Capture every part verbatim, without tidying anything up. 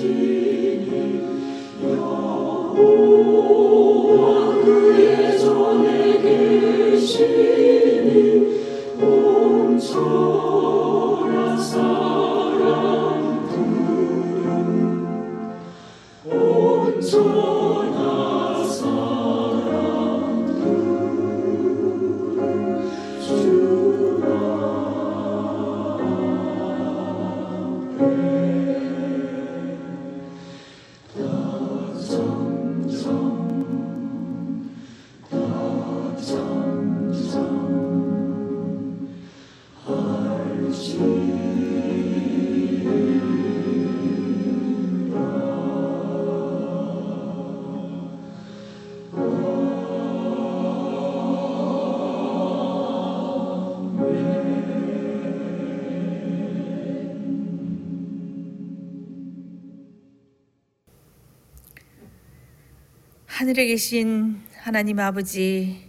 하늘에 계신 하나님 아버지,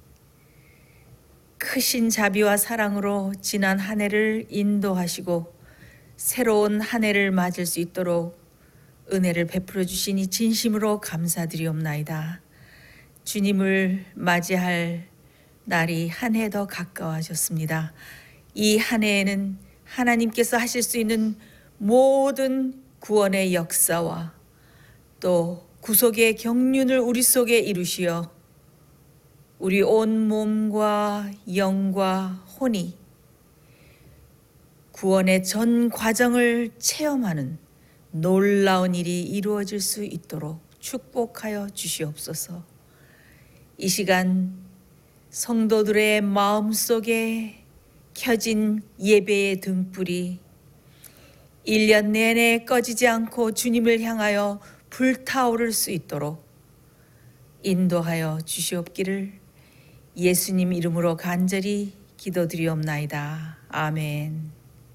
크신 자비와 사랑으로 지난 한 해를 인도하시고 새로운 한 해를 맞을 수 있도록 은혜를 베풀어 주시니 진심으로 감사드리옵나이다. 주님을 맞이할 날이 한 해 더 가까워졌습니다. 이 한 해에는 하나님께서 하실 수 있는 모든 구원의 역사와 또 구속의 경륜을 우리 속에 이루시어 우리 온 몸과 영과 혼이 구원의 전 과정을 체험하는 놀라운 일이 이루어질 수 있도록 축복하여 주시옵소서. 이 시간 성도들의 마음속에 켜진 예배의 등불이 일 년 내내 꺼지지 않고 주님을 향하여 불타오를 수 있도록 인도하여 주시옵기를 예수님 이름으로 간절히 기도드리옵나이다. 아멘.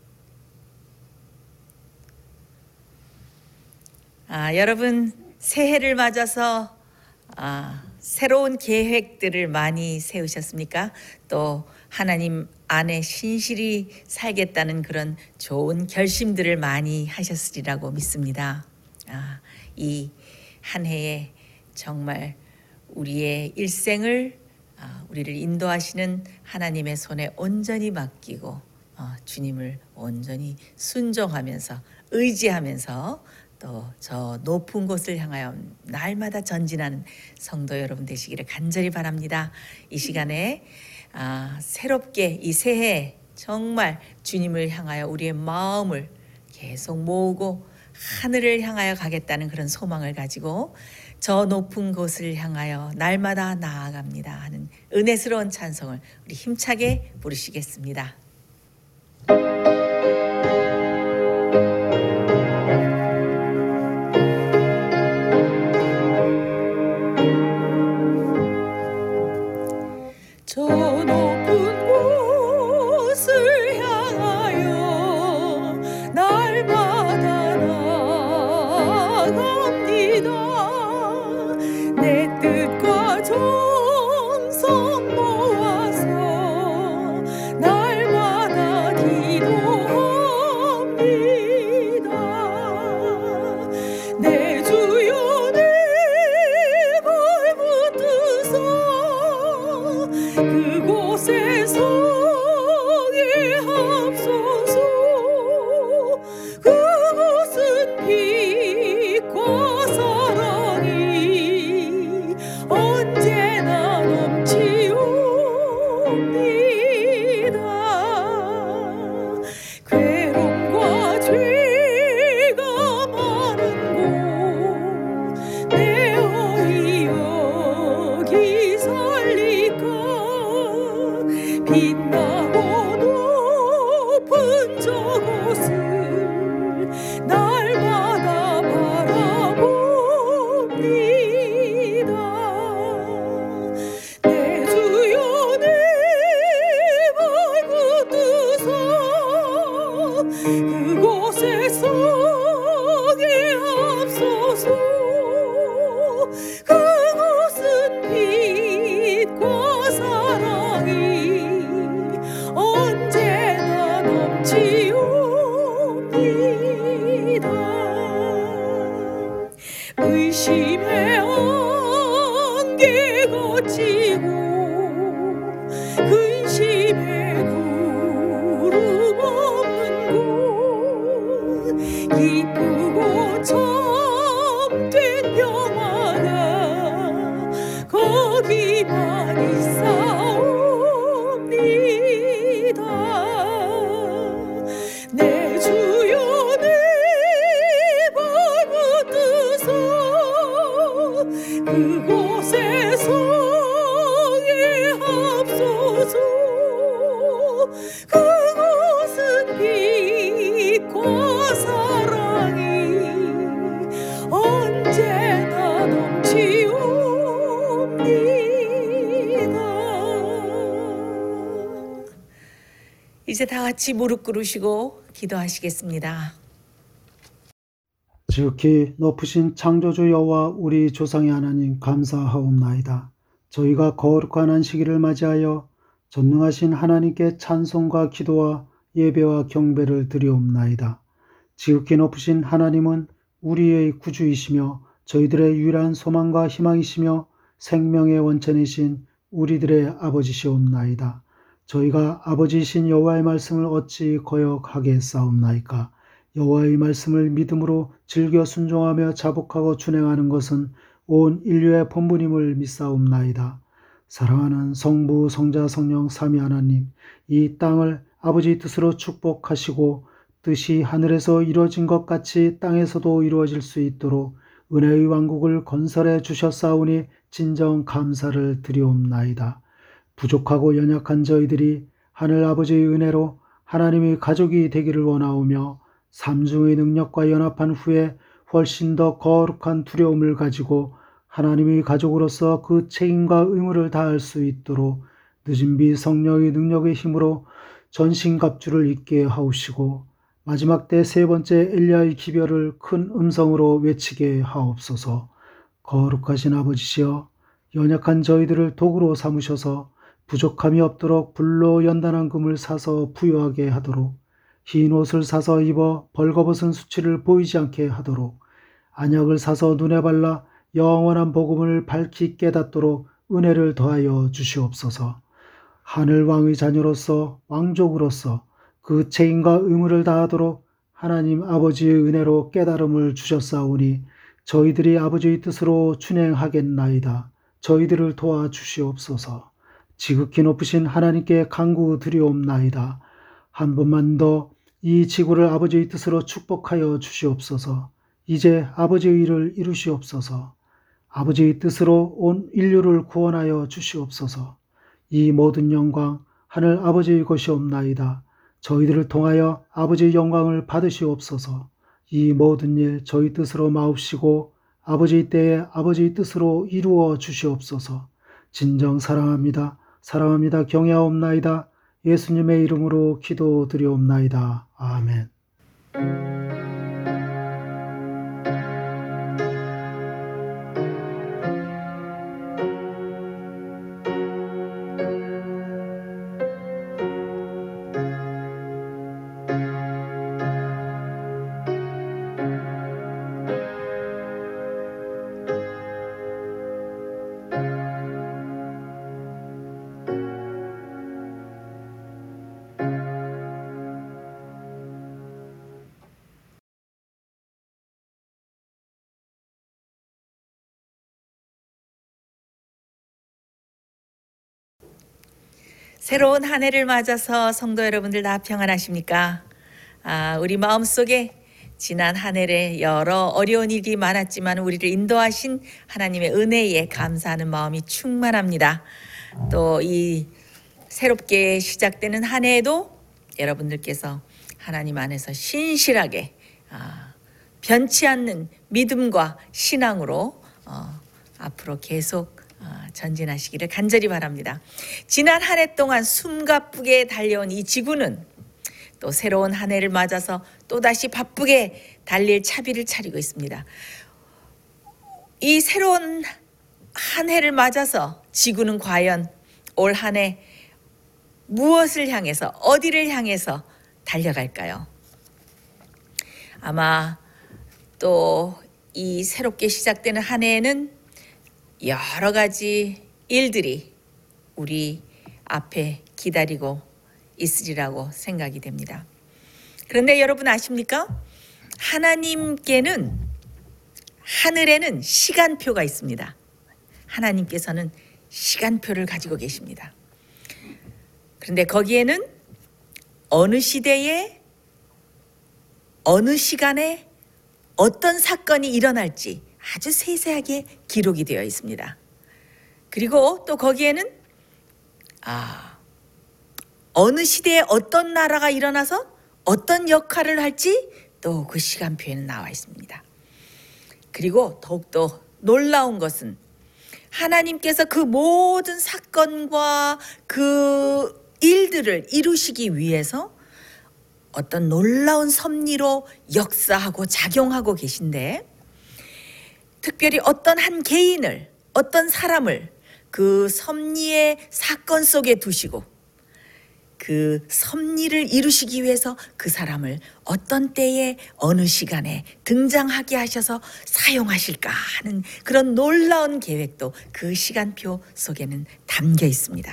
아, 여러분 새해를 맞아서 아, 새로운 계획들을 많이 세우셨습니까? 또 하나님 안에 신실히 살겠다는 그런 좋은 결심들을 많이 하셨으리라고 믿습니다. 아, 이 한 해에 정말 우리의 일생을 우리를 인도하시는 하나님의 손에 온전히 맡기고 주님을 온전히 순종하면서 의지하면서 또 저 높은 곳을 향하여 날마다 전진하는 성도 여러분 되시기를 간절히 바랍니다. 이 시간에 아, 새롭게 이 새해 정말 주님을 향하여 우리의 마음을 계속 모으고 하늘을 향하여 가겠다는 그런 소망을 가지고 저 높은 곳을 향하여 날마다 나아갑니다 하는 은혜스러운 찬송을 우리 힘차게 부르시겠습니다. 저 높은 곳을 향하여 날마다 나아갑니다. 내 뜻과 정성 모아서 날마다 기도합니다. 내 주여 내 발붙드사 그곳에 서게 합소서. 그곳은 빛과 사랑이 언제나 넘치옵니다. 괴로움과 죄가 많은 곳 내 어이 여기 살리까. 빛나고 높은 저곳을 날마다 바라봅니다. 내 주여 내 발붙드사 그곳에 서게 합소서. 그곳은 빛과 사랑이 언제나 넘치옵니다. 근심의 안개가 지고 근심의 구름 없는 곳 기쁘고 참된 평화가 거기만 있사옵니다. 내 주여 내 발을 뜨소 그곳에 서게 합소서. 그곳은 빛과 사랑이 언제나 넘치옵니다. 이제 다 같이 무릎 꿇으시고 기도하시겠습니다. 지극히 높으신 창조주 여호와 우리 조상의 하나님 감사하옵나이다. 저희가 거룩한 안식일을 맞이하여 전능하신 하나님께 찬송과 기도와 예배와 경배를 드리옵나이다. 지극히 높으신 하나님은 우리의 구주이시며 저희들의 유일한 소망과 희망이시며 생명의 원천이신 우리들의 아버지시옵나이다. 저희가 아버지이신 여호와의 말씀을 어찌 거역하겠사옵나이까. 여호와의 말씀을 믿음으로 즐겨 순종하며 자복하고 준행하는 것은 온 인류의 본분임을 믿사옵나이다. 사랑하는 성부, 성자, 성령 삼위 하나님, 이 땅을 아버지의 뜻으로 축복하시고 뜻이 하늘에서 이루어진 것 같이 땅에서도 이루어질 수 있도록 은혜의 왕국을 건설해 주셨사오니 진정 감사를 드리옵나이다. 부족하고 연약한 저희들이 하늘 아버지의 은혜로 하나님의 가족이 되기를 원하오며 삼중의 능력과 연합한 후에 훨씬 더 거룩한 두려움을 가지고 하나님의 가족으로서 그 책임과 의무를 다할 수 있도록 늦은 비 성령의 능력의 힘으로 전신갑주를 입게 하옵시고 마지막 때 세 번째 엘리야의 기별을 큰 음성으로 외치게 하옵소서. 거룩하신 아버지시여, 연약한 저희들을 도구로 삼으셔서 부족함이 없도록 불로 연단한 금을 사서 부유하게 하도록, 흰 옷을 사서 입어 벌거벗은 수치를 보이지 않게 하도록, 안약을 사서 눈에 발라 영원한 복음을 밝히 깨닫도록 은혜를 더하여 주시옵소서. 하늘왕의 자녀로서 왕족으로서 그 책임과 의무를 다하도록 하나님 아버지의 은혜로 깨달음을 주셨사오니 저희들이 아버지의 뜻으로 준행하겠나이다. 저희들을 도와주시옵소서. 지극히 높으신 하나님께 간구드리옵나이다. 한 번만 더 이 지구를 아버지의 뜻으로 축복하여 주시옵소서. 이제 아버지의 일을 이루시옵소서. 아버지의 뜻으로 온 인류를 구원하여 주시옵소서. 이 모든 영광 하늘 아버지의 것이옵나이다. 저희들을 통하여 아버지의 영광을 받으시옵소서. 이 모든 일 저희 뜻으로 마옵시고 아버지의 때에 아버지의 뜻으로 이루어 주시옵소서. 진정 사랑합니다. 사랑합니다. 경외하옵나이다. 예수님의 이름으로 기도드리옵나이다. 아멘. 새로운 한 해를 맞아서 성도 여러분들 다 평안하십니까? 아, 우리 마음속에 지난 한 해에 여러 어려운 일이 많았지만 우리를 인도하신 하나님의 은혜에 감사하는 마음이 충만합니다. 또 이 새롭게 시작되는 한 해에도 여러분들께서 하나님 안에서 신실하게 아, 변치 않는 믿음과 신앙으로 어, 앞으로 계속 전진하시기를 간절히 바랍니다. 지난 한 해 동안 숨가쁘게 달려온 이 지구는 또 새로운 한 해를 맞아서 또다시 바쁘게 달릴 차비를 차리고 있습니다. 이 새로운 한 해를 맞아서 지구는 과연 올 한 해 무엇을 향해서, 어디를 향해서 달려갈까요? 아마 또 이 새롭게 시작되는 한 해에는 여러 가지 일들이 우리 앞에 기다리고 있으리라고 생각이 됩니다. 그런데 여러분 아십니까? 하나님께는 하늘에는 시간표가 있습니다. 하나님께서는 시간표를 가지고 계십니다. 그런데 거기에는 어느 시대에 어느 시간에 어떤 사건이 일어날지 아주 세세하게 기록이 되어 있습니다. 그리고 또 거기에는 아, 어느 시대에 어떤 나라가 일어나서 어떤 역할을 할지 또 그 시간표에는 나와 있습니다. 그리고 더욱더 놀라운 것은 하나님께서 그 모든 사건과 그 일들을 이루시기 위해서 어떤 놀라운 섭리로 역사하고 작용하고 계신데, 특별히 어떤 한 개인을, 어떤 사람을 그 섭리의 사건 속에 두시고 그 섭리를 이루시기 위해서 그 사람을 어떤 때에 어느 시간에 등장하게 하셔서 사용하실까 하는 그런 놀라운 계획도 그 시간표 속에는 담겨 있습니다.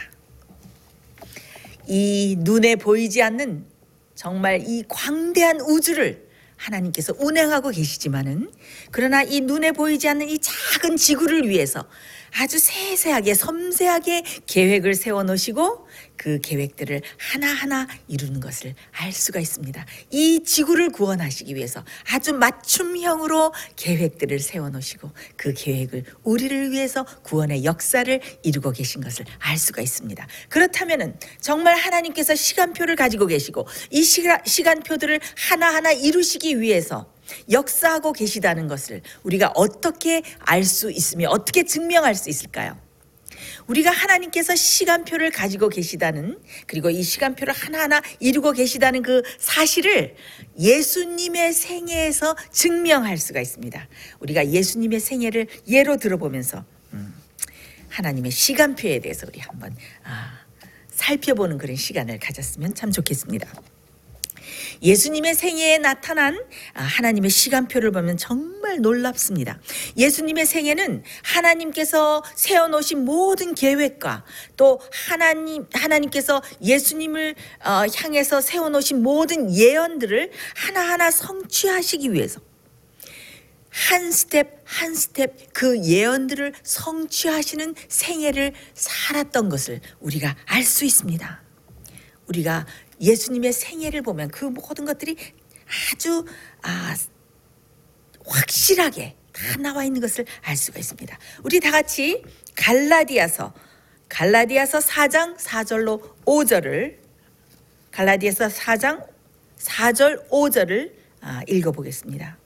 이 눈에 보이지 않는 정말 이 광대한 우주를 하나님께서 운행하고 계시지만은, 그러나 이 눈에 보이지 않는 이 작은 지구를 위해서 아주 세세하게 섬세하게 계획을 세워 놓으시고 그 계획들을 하나하나 이루는 것을 알 수가 있습니다. 이 지구를 구원하시기 위해서 아주 맞춤형으로 계획들을 세워 놓으시고 그 계획을 우리를 위해서 구원의 역사를 이루고 계신 것을 알 수가 있습니다. 그렇다면은 정말 하나님께서 시간표를 가지고 계시고 이 시간, 시간표들을 하나하나 이루시기 위해서 역사하고 계시다는 것을 우리가 어떻게 알 수 있으며 어떻게 증명할 수 있을까요? 우리가 하나님께서 시간표를 가지고 계시다는, 그리고 이 시간표를 하나하나 이루고 계시다는 그 사실을 예수님의 생애에서 증명할 수가 있습니다. 우리가 예수님의 생애를 예로 들어보면서 음, 하나님의 시간표에 대해서 우리 한번 아, 살펴보는 그런 시간을 가졌으면 참 좋겠습니다. 예수님의 생애에 나타난 하나님의 시간표를 보면 정말 놀랍습니다. 예수님의 생애는 하나님께서 세워놓으신 모든 계획과 또 하나님, 하나님께서 예수님을 향해서 세워놓으신 모든 예언들을 하나하나 성취하시기 위해서 한 스텝 한 스텝 그 예언들을 성취하시는 생애를 살았던 것을 우리가 알 수 있습니다. 우리가 예수님의 생애를 보면 그 모든 것들이 아주 아, 확실하게 다 나와 있는 것을 알 수가 있습니다. 우리 다 같이 갈라디아서 갈라디아서 사 장 사 절로 오 절을 갈라디아서 사 장 사 절 오 절을 아, 읽어보겠습니다.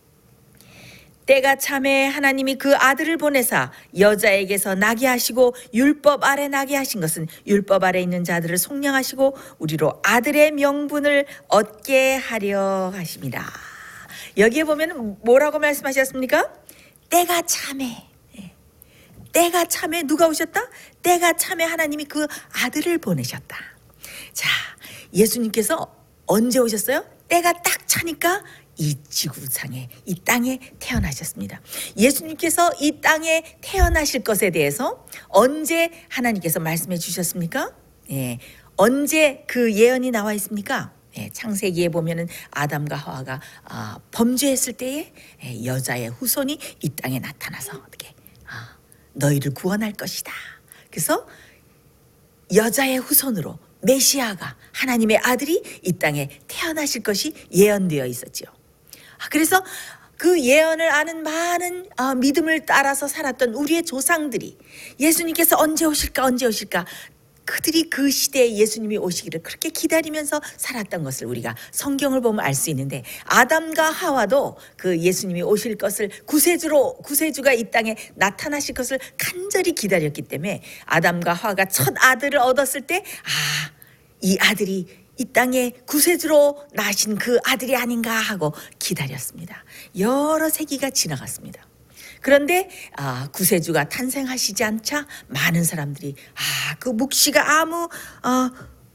때가 참에 하나님이 그 아들을 보내사 여자에게서 나게 하시고 율법 아래 나게 하신 것은 율법 아래 있는 자들을 속량하시고 우리로 아들의 명분을 얻게 하려 하심이라. 여기에 보면 뭐라고 말씀하셨습니까? 때가 참에. 때가 참에 누가 오셨다? 때가 참에 하나님이 그 아들을 보내셨다. 자, 예수님께서 언제 오셨어요? 때가 딱 차니까 이 지구상에, 이 땅에 태어나셨습니다. 예수님께서 이 땅에 태어나실 것에 대해서 언제 하나님께서 말씀해 주셨습니까? 예, 언제 그 예언이 나와 있습니까? 예, 창세기에 보면은 아담과 하와가 아, 범죄했을 때에 예, 여자의 후손이 이 땅에 나타나서 어떻게 아, 너희를 구원할 것이다. 그래서 여자의 후손으로 메시아가, 하나님의 아들이 이 땅에 태어나실 것이 예언되어 있었죠. 그래서 그 예언을 아는 많은 믿음을 따라서 살았던 우리의 조상들이 예수님께서 언제 오실까 언제 오실까 그들이 그 시대에 예수님이 오시기를 그렇게 기다리면서 살았던 것을 우리가 성경을 보면 알 수 있는데, 아담과 하와도 그 예수님이 오실 것을 구세주로 구세주가 이 땅에 나타나실 것을 간절히 기다렸기 때문에 아담과 하와가 첫 아들을 얻었을 때 아, 이 아들이 이 땅에 구세주로 나신 그 아들이 아닌가 하고 기다렸습니다. 여러 세기가 지나갔습니다. 그런데 아, 구세주가 탄생하시지 않자 많은 사람들이 아, 그 묵시가 아무 어,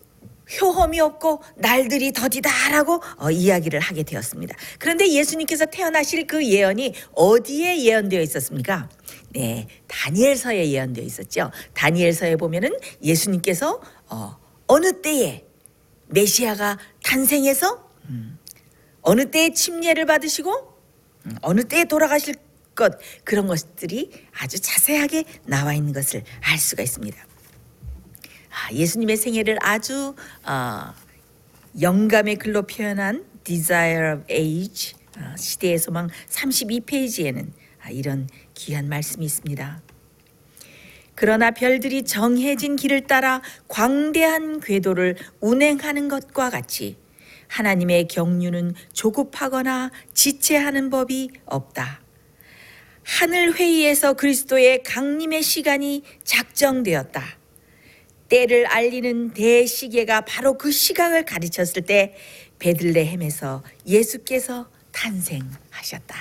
효험이 없고 날들이 더디다라고 어, 이야기를 하게 되었습니다. 그런데 예수님께서 태어나실 그 예언이 어디에 예언되어 있었습니까? 네, 다니엘서에 예언되어 있었죠. 다니엘서에 보면은 예수님께서 어, 어느 때에 메시아가 탄생해서 음, 어느 때에 침례를 받으시고 음, 어느 때에 돌아가실 것, 그런 것들이 아주 자세하게 나와 있는 것을 알 수가 있습니다. 아, 예수님의 생애를 아주 어, 영감의 글로 표현한 Desire of Age, 어, 시대의 소망 삼십이 페이지에는 아, 이런 귀한 말씀이 있습니다. 그러나 별들이 정해진 길을 따라 광대한 궤도를 운행하는 것과 같이 하나님의 경륜은 조급하거나 지체하는 법이 없다. 하늘 회의에서 그리스도의 강림의 시간이 작정되었다. 때를 알리는 대시계가 바로 그 시각을 가르쳤을 때 베들레헴에서 예수께서 탄생하셨다.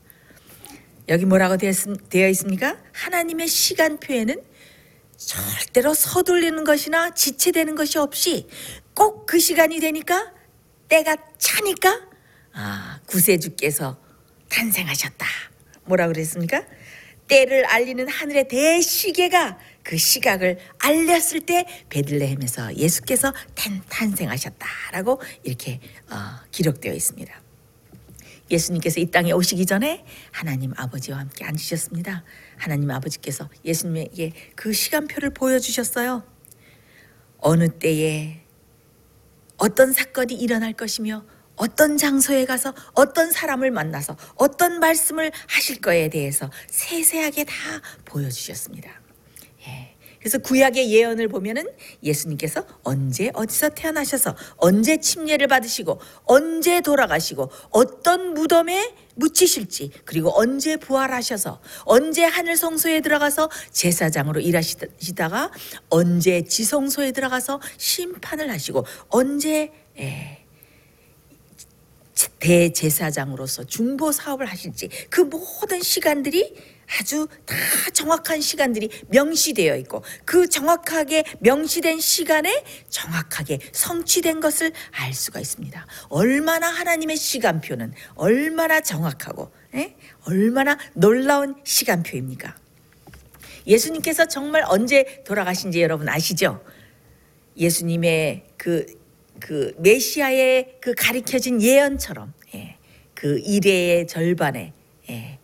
여기 뭐라고 되어 있습니까? 하나님의 시간표에는 절대로 서둘리는 것이나 지체되는 것이 없이 꼭 그 시간이 되니까, 때가 차니까 아, 구세주께서 탄생하셨다. 뭐라고 그랬습니까? 때를 알리는 하늘의 대시계가 그 시각을 알렸을 때 베들레헴에서 예수께서 탄생하셨다라고 이렇게 어, 기록되어 있습니다. 예수님께서 이 땅에 오시기 전에 하나님 아버지와 함께 앉으셨습니다. 하나님 아버지께서 예수님에게 그 시간표를 보여주셨어요. 어느 때에 어떤 사건이 일어날 것이며 어떤 장소에 가서 어떤 사람을 만나서 어떤 말씀을 하실 거에 대해서 세세하게 다 보여주셨습니다. 예. 그래서 구약의 예언을 보면은 예수님께서 언제 어디서 태어나셔서 언제 침례를 받으시고 언제 돌아가시고 어떤 무덤에 묻히실지, 그리고 언제 부활하셔서 언제 하늘 성소에 들어가서 제사장으로 일하시다가 언제 지성소에 들어가서 심판을 하시고 언제 예. 대제사장으로서 중보 사업을 하실지, 그 모든 시간들이 아주 다 정확한 시간들이 명시되어 있고 그 정확하게 명시된 시간에 정확하게 성취된 것을 알 수가 있습니다. 얼마나 하나님의 시간표는 얼마나 정확하고 에? 얼마나 놀라운 시간표입니까? 예수님께서 정말 언제 돌아가신지 여러분 아시죠? 예수님의 그 그 메시아의 그 가리켜진 예언처럼 예, 그 이래의 절반에 예,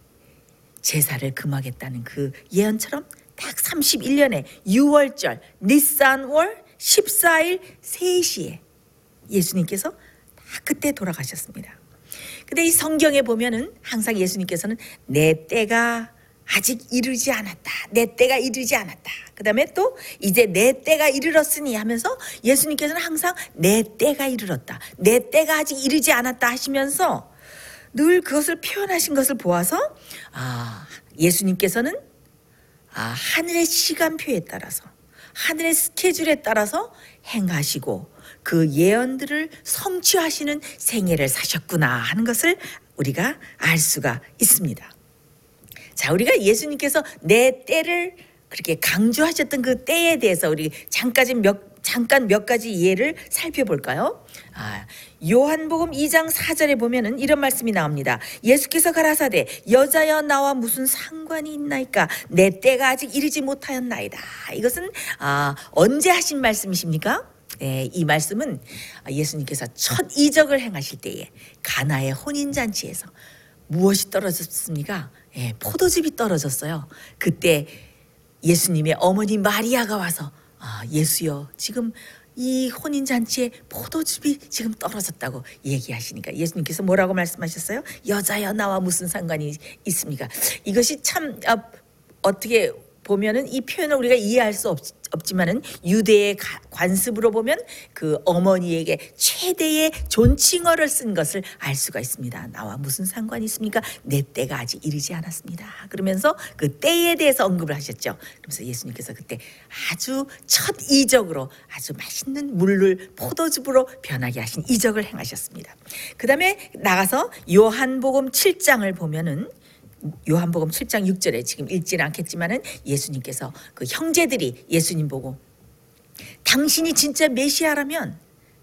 제사를 금하겠다는 그 예언처럼 딱 삼십일 년에 유월절 니산월 십사일 세 시에 예수님께서 딱 그때 돌아가셨습니다. 근데 이 성경에 보면은 항상 예수님께서는 내 때가 아직 이르지 않았다. 내 때가 이르지 않았다. 그 다음에 또 이제 내 때가 이르렀으니 하면서 예수님께서는 항상 내 때가 이르렀다. 내 때가 아직 이르지 않았다 하시면서 늘 그것을 표현하신 것을 보아서 아, 예수님께서는 아, 하늘의 시간표에 따라서 하늘의 스케줄에 따라서 행하시고 그 예언들을 성취하시는 생애를 사셨구나 하는 것을 우리가 알 수가 있습니다. 자, 우리가 예수님께서 내 때를 그렇게 강조하셨던 그 때에 대해서 우리 잠깐 몇, 잠깐 몇 가지 예를 살펴볼까요? 아, 요한복음 이 장 사 절에 보면은 이런 말씀이 나옵니다. 예수께서 가라사대 여자여 나와 무슨 상관이 있나이까? 내 때가 아직 이르지 못하였나이다. 이것은 아, 언제 하신 말씀이십니까? 네, 이 말씀은 예수님께서 첫 이적을 행하실 때에 가나의 혼인잔치에서 무엇이 떨어졌습니까? 예, 포도즙이 떨어졌어요. 그때 예수님의 어머니 마리아가 와서 아, 예수여, 지금 이 혼인잔치에 포도즙이 지금 떨어졌다고 얘기하시니까 예수님께서 뭐라고 말씀하셨어요? 여자여 나와 무슨 상관이 있습니까? 이것이 참 아, 어떻게 보면은 이 표현을 우리가 이해할 수 없, 없지만은 유대의 관습으로 보면 그 어머니에게 최대의 존칭어를 쓴 것을 알 수가 있습니다. 나와 무슨 상관이 있습니까? 내 때가 아직 이르지 않았습니다. 그러면서 그 때에 대해서 언급을 하셨죠. 그래서 예수님께서 그때 아주 첫 이적으로 아주 맛있는 물을 포도즙으로 변하게 하신 이적을 행하셨습니다. 그 다음에 나가서 요한복음 칠 장을 보면은 요한복음 칠 장 육 절에 지금 읽지는 않겠지만은 예수님께서 그 형제들이 예수님 보고 당신이 진짜 메시아라면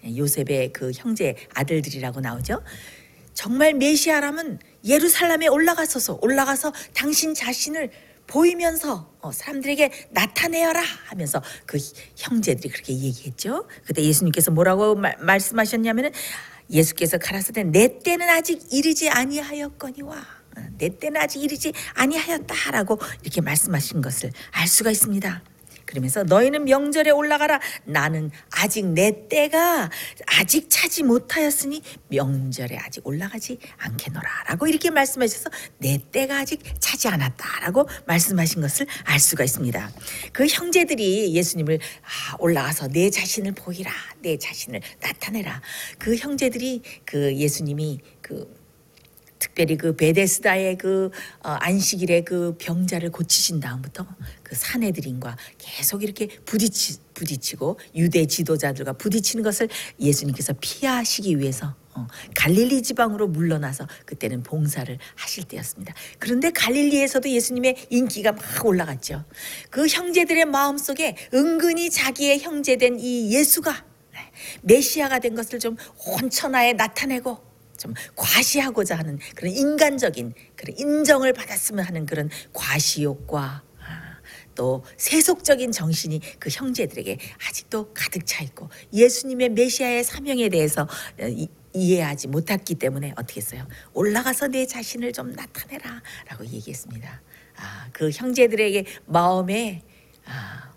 요셉의 그 형제 아들들이라고 나오죠. 정말 메시아라면 예루살렘에 올라가소서 올라가서 당신 자신을 보이면서 어, 사람들에게 나타내어라 하면서 그 형제들이 그렇게 얘기했죠. 그때 예수님께서 뭐라고 말, 말씀하셨냐면은 예수께서 가라사대 내 때는 아직 이르지 아니하였거니와 어, 내 때는 아직 이르지 아니하였다라고 이렇게 말씀하신 것을 알 수가 있습니다. 그러면서 너희는 명절에 올라가라. 나는 아직 내 때가 아직 차지 못하였으니 명절에 아직 올라가지 않겠노라 라고 이렇게 말씀하셔서 내 때가 아직 차지 않았다라고 말씀하신 것을 알 수가 있습니다. 그 형제들이 예수님을 아, 올라가서 내 자신을 보이라, 내 자신을 나타내라. 그 형제들이 그 예수님이 그 특별히 그 베데스다의 그 어, 안식일에 그 병자를 고치신 다음부터 그 사내들인과 계속 이렇게 부딪히, 부딪히고 유대 지도자들과 부딪히는 것을 예수님께서 피하시기 위해서 어, 갈릴리 지방으로 물러나서 그때는 봉사를 하실 때였습니다. 그런데 갈릴리에서도 예수님의 인기가 막 올라갔죠. 그 형제들의 마음속에 은근히 자기의 형제된 이 예수가 메시아가 된 것을 좀 온천하에 나타내고 좀 과시하고자 하는 그런 인간적인 그런 인정을 받았으면 하는 그런 과시욕과 또 세속적인 정신이 그 형제들에게 아직도 가득 차 있고 예수님의 메시아의 사명에 대해서 이, 이해하지 못했기 때문에 어떻게 했어요? 올라가서 내 자신을 좀 나타내라 라고 얘기했습니다. 아, 그 형제들에게 마음에 아,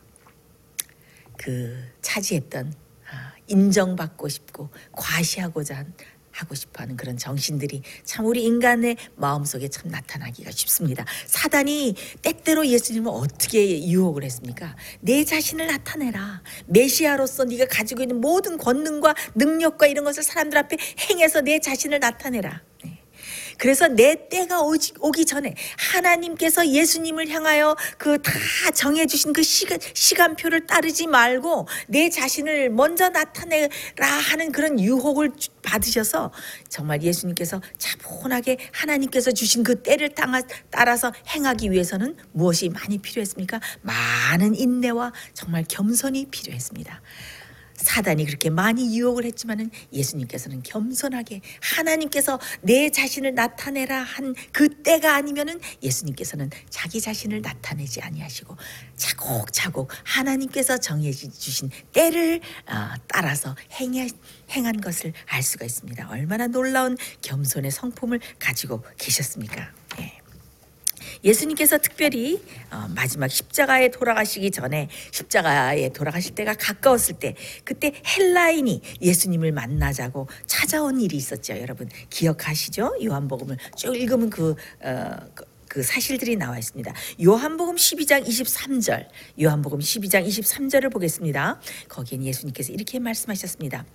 그 차지했던 아, 인정받고 싶고 과시하고자 한 하고 싶어하는 그런 정신들이 참 우리 인간의 마음속에 참 나타나기가 쉽습니다. 사단이 때때로 예수님을 어떻게 유혹을 했습니까? 내 자신을 나타내라. 메시아로서 네가 가지고 있는 모든 권능과 능력과 이런 것을 사람들 앞에 행해서 내 자신을 나타내라. 네. 그래서 내 때가 오지, 오기 전에 하나님께서 예수님을 향하여 그 다 정해주신 그 시간, 시간표를 따르지 말고 내 자신을 먼저 나타내라 하는 그런 유혹을 받으셔서 정말 예수님께서 차분하게 하나님께서 주신 그 때를 따라서 행하기 위해서는 무엇이 많이 필요했습니까? 많은 인내와 정말 겸손이 필요했습니다. 사단이 그렇게 많이 유혹을 했지만은 예수님께서는 겸손하게 하나님께서 내 자신을 나타내라 한 그 때가 아니면은 예수님께서는 자기 자신을 나타내지 아니하시고 차곡차곡 하나님께서 정해 주신 때를 따라서 행한 것을 알 수가 있습니다. 얼마나 놀라운 겸손의 성품을 가지고 계셨습니까? 네. 예수님께서 특별히 마지막 십자가에 돌아가시기 전에 십자가에 돌아가실 때가 가까웠을 때 그때 헬라인이 예수님을 만나자고 찾아온 일이 있었죠. 여러분 기억하시죠? 요한복음을 쭉 읽으면 그, 어, 그 사실들이 나와 있습니다. 요한복음 십이 장 이십삼 절 요한복음 십이 장 이십삼 절을 보겠습니다. 거기엔 예수님께서 이렇게 말씀하셨습니다.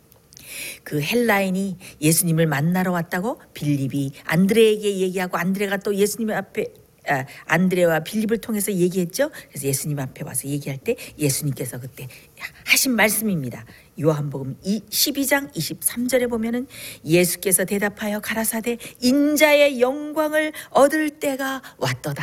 그 헬라인이 예수님을 만나러 왔다고 빌립이 안드레에게 얘기하고 안드레가 또 예수님 앞에 아, 안드레와 빌립을 통해서 얘기했죠. 그래서 예수님 앞에 와서 얘기할 때 예수님께서 그때 하신 말씀입니다. 요한복음 십이 장 이십삼 절에 보면은 예수께서 대답하여 가라사대 인자의 영광을 얻을 때가 왔도다.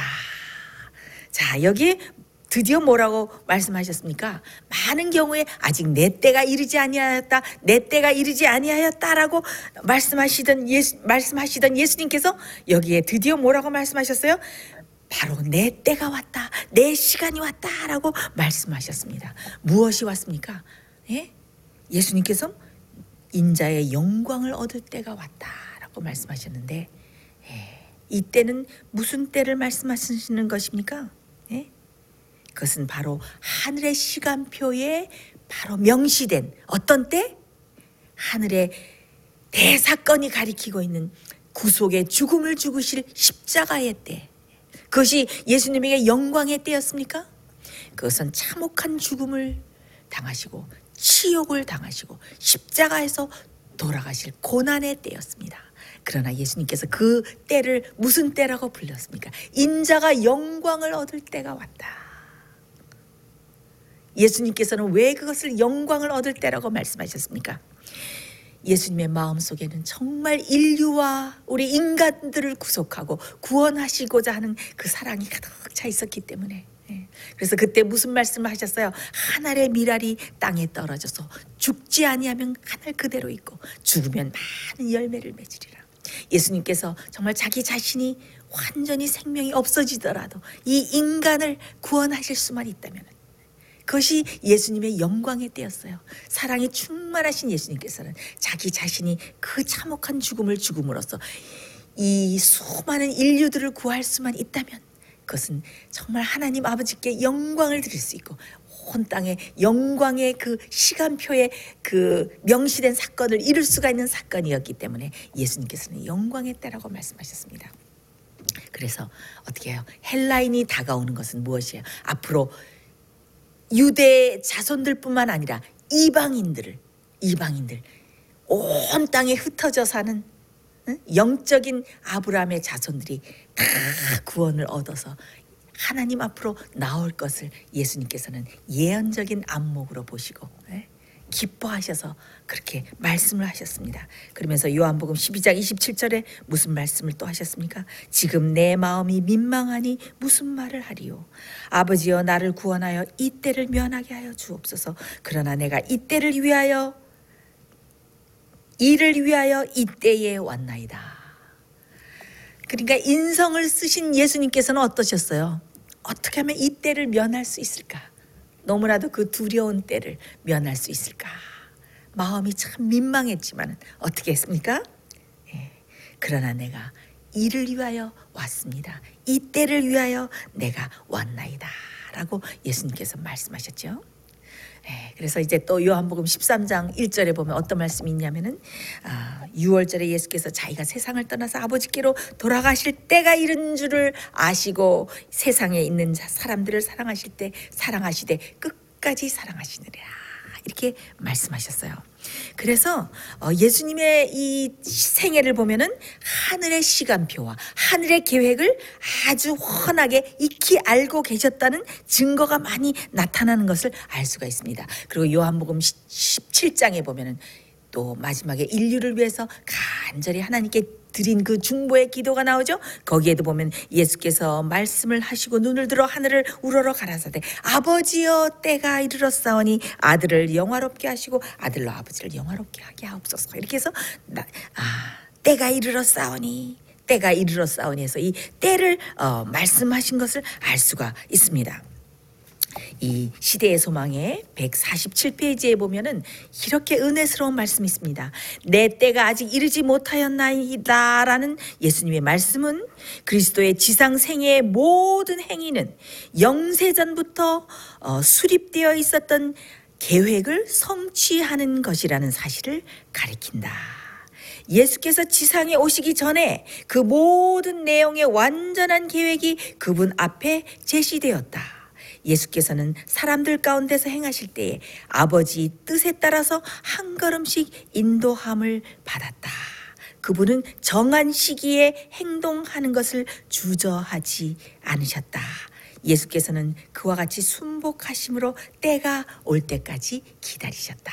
자, 여기 드디어 뭐라고 말씀하셨습니까? 많은 경우에 아직 내 때가 이르지 아니하였다, 내 때가 이르지 아니하였다라고 말씀하시던 예수 말씀하시던 예수님께서 여기에 드디어 뭐라고 말씀하셨어요? 바로 내 때가 왔다, 내 시간이 왔다라고 말씀하셨습니다. 무엇이 왔습니까? 예? 예수님께서 인자의 영광을 얻을 때가 왔다라고 말씀하셨는데, 예. 이 때는 무슨 때를 말씀하시는 것입니까? 예? 그것은 바로 하늘의 시간표에 바로 명시된 어떤 때? 하늘의 대사건이 가리키고 있는 구속의 죽음을 죽으실 십자가의 때. 그것이 예수님에게 영광의 때였습니까? 그것은 참혹한 죽음을 당하시고 치욕을 당하시고 십자가에서 돌아가실 고난의 때였습니다. 그러나 예수님께서 그 때를 무슨 때라고 불렀습니까? 인자가 영광을 얻을 때가 왔다. 예수님께서는 왜 그것을 영광을 얻을 때라고 말씀하셨습니까? 예수님의 마음속에는 정말 인류와 우리 인간들을 구속하고 구원하시고자 하는 그 사랑이 가득 차 있었기 때문에 예. 그래서 그때 무슨 말씀을 하셨어요? 한 알의 밀알이 땅에 떨어져서 죽지 아니하면 한 알 그대로 있고 죽으면 많은 열매를 맺으리라. 예수님께서 정말 자기 자신이 완전히 생명이 없어지더라도 이 인간을 구원하실 수만 있다면 그것이 예수님의 영광의 때였어요. 사랑이 충만하신 예수님께서는 자기 자신이 그 참혹한 죽음을 죽음으로써 이 수많은 인류들을 구할 수만 있다면 그것은 정말 하나님 아버지께 영광을 드릴 수 있고 온 땅에 영광의 그 시간표에 그 명시된 사건을 이룰 수가 있는 사건이었기 때문에 예수님께서는 영광의 때라고 말씀하셨습니다. 그래서 어떻게 해요? 헬라인이 다가오는 것은 무엇이에요? 앞으로 유대 자손들뿐만 아니라 이방인들을 이방인들 온 땅에 흩어져 사는 영적인 아브라함의 자손들이 다 구원을 얻어서 하나님 앞으로 나올 것을 예수님께서는 예언적인 안목으로 보시고 기뻐하셔서 그렇게 말씀을 하셨습니다. 그러면서 요한복음 십이 장 이십칠 절에 무슨 말씀을 또 하셨습니까? 지금 내 마음이 민망하니 무슨 말을 하리요. 아버지여 나를 구원하여 이 때를 면하게 하여 주옵소서. 그러나 내가 이 때를 위하여 이를 위하여 이 때에 왔나이다. 그러니까 인성을 쓰신 예수님께서는 어떠셨어요? 어떻게 하면 이 때를 면할 수 있을까? 너무나도 그 두려운 때를 면할 수 있을까? 마음이 참 민망했지만 어떻게 했습니까? 예. 그러나 내가 이를 위하여 왔습니다. 이 때를 위하여 내가 왔나이다 라고 예수님께서 말씀하셨죠. 예, 그래서 이제 또 요한복음 십삼 장 일 절에 보면 어떤 말씀이 있냐면은 아, 유월절에 예수께서 자기가 세상을 떠나서 아버지께로 돌아가실 때가 이른 줄을 아시고 세상에 있는 사람들을 사랑하실 때 사랑하시되 끝까지 사랑하시느니라 이렇게 말씀하셨어요. 그래서 예수님의 이 생애를 보면은 하늘의 시간표와 하늘의 계획을 아주 훤하게 익히 알고 계셨다는 증거가 많이 나타나는 것을 알 수가 있습니다. 그리고 요한복음 십칠 장에 보면은 또 마지막에 인류를 위해서 간절히 하나님께 드린 그 중보의 기도가 나오죠. 거기에도 보면 예수께서 말씀을 하시고 눈을 들어 하늘을 우러러 가라사대 아버지여 때가 이르렀사오니 아들을 영화롭게 하시고 아들로 아버지를 영화롭게 하게 하옵소서. 이렇게 해서 나, 아, 때가 이르렀사오니 때가 이르렀사오니 해서 이 때를 어, 말씀하신 것을 알 수가 있습니다. 이 시대의 소망의 백사십칠 페이지에 보면은 이렇게 은혜스러운 말씀이 있습니다. 내 때가 아직 이르지 못하였나이다 라는 예수님의 말씀은 그리스도의 지상 생애의 모든 행위는 영세전부터 어, 수립되어 있었던 계획을 성취하는 것이라는 사실을 가리킨다. 예수께서 지상에 오시기 전에 그 모든 내용의 완전한 계획이 그분 앞에 제시되었다. 예수께서는 사람들 가운데서 행하실 때에 아버지 뜻에 따라서 한 걸음씩 인도함을 받았다. 그분은 정한 시기에 행동하는 것을 주저하지 않으셨다. 예수께서는 그와 같이 순복하심으로 때가 올 때까지 기다리셨다.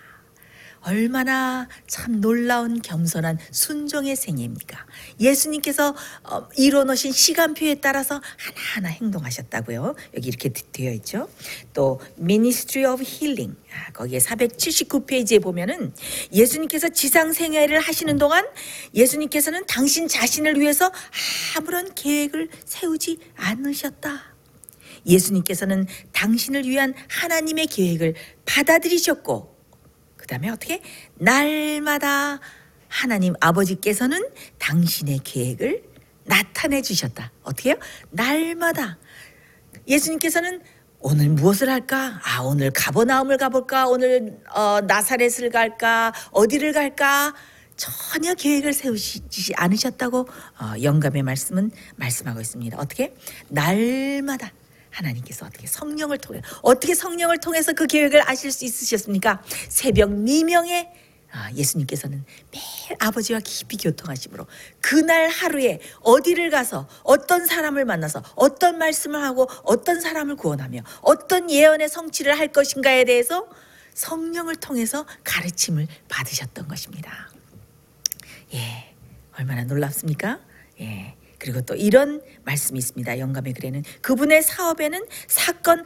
얼마나 참 놀라운 겸손한 순종의 생애입니까? 예수님께서 어, 이뤄놓으신 시간표에 따라서 하나하나 행동하셨다고요. 여기 이렇게 되어 있죠. 또 Ministry of Healing 아, 거기에 사백칠십구 페이지에 보면은 예수님께서 지상 생애를 하시는 동안 예수님께서는 당신 자신을 위해서 아무런 계획을 세우지 않으셨다. 예수님께서는 당신을 위한 하나님의 계획을 받아들이셨고 그 다음에 어떻게? 날마다 하나님 아버지께서는 당신의 계획을 나타내 주셨다. 어떻게 해요? 날마다. 예수님께서는 오늘 무엇을 할까? 아, 오늘 가버나움을 가볼까? 오늘 어, 나사렛을 갈까? 어디를 갈까? 전혀 계획을 세우시지 않으셨다고 어, 영감의 말씀은 말씀하고 있습니다. 어떻게? 날마다. 하나님께서 어떻게 성령을 통해 어떻게 성령을 통해서 그 계획을 아실 수 있으셨습니까? 새벽 미명에 예수님께서는 매일 아버지와 깊이 교통하심으로 그날 하루에 어디를 가서 어떤 사람을 만나서 어떤 말씀을 하고 어떤 사람을 구원하며 어떤 예언의 성취를 할 것인가에 대해서 성령을 통해서 가르침을 받으셨던 것입니다. 예, 얼마나 놀랍습니까? 예. 그리고 또 이런 말씀이 있습니다. 영감의 글에는 그분의 사업에는 사건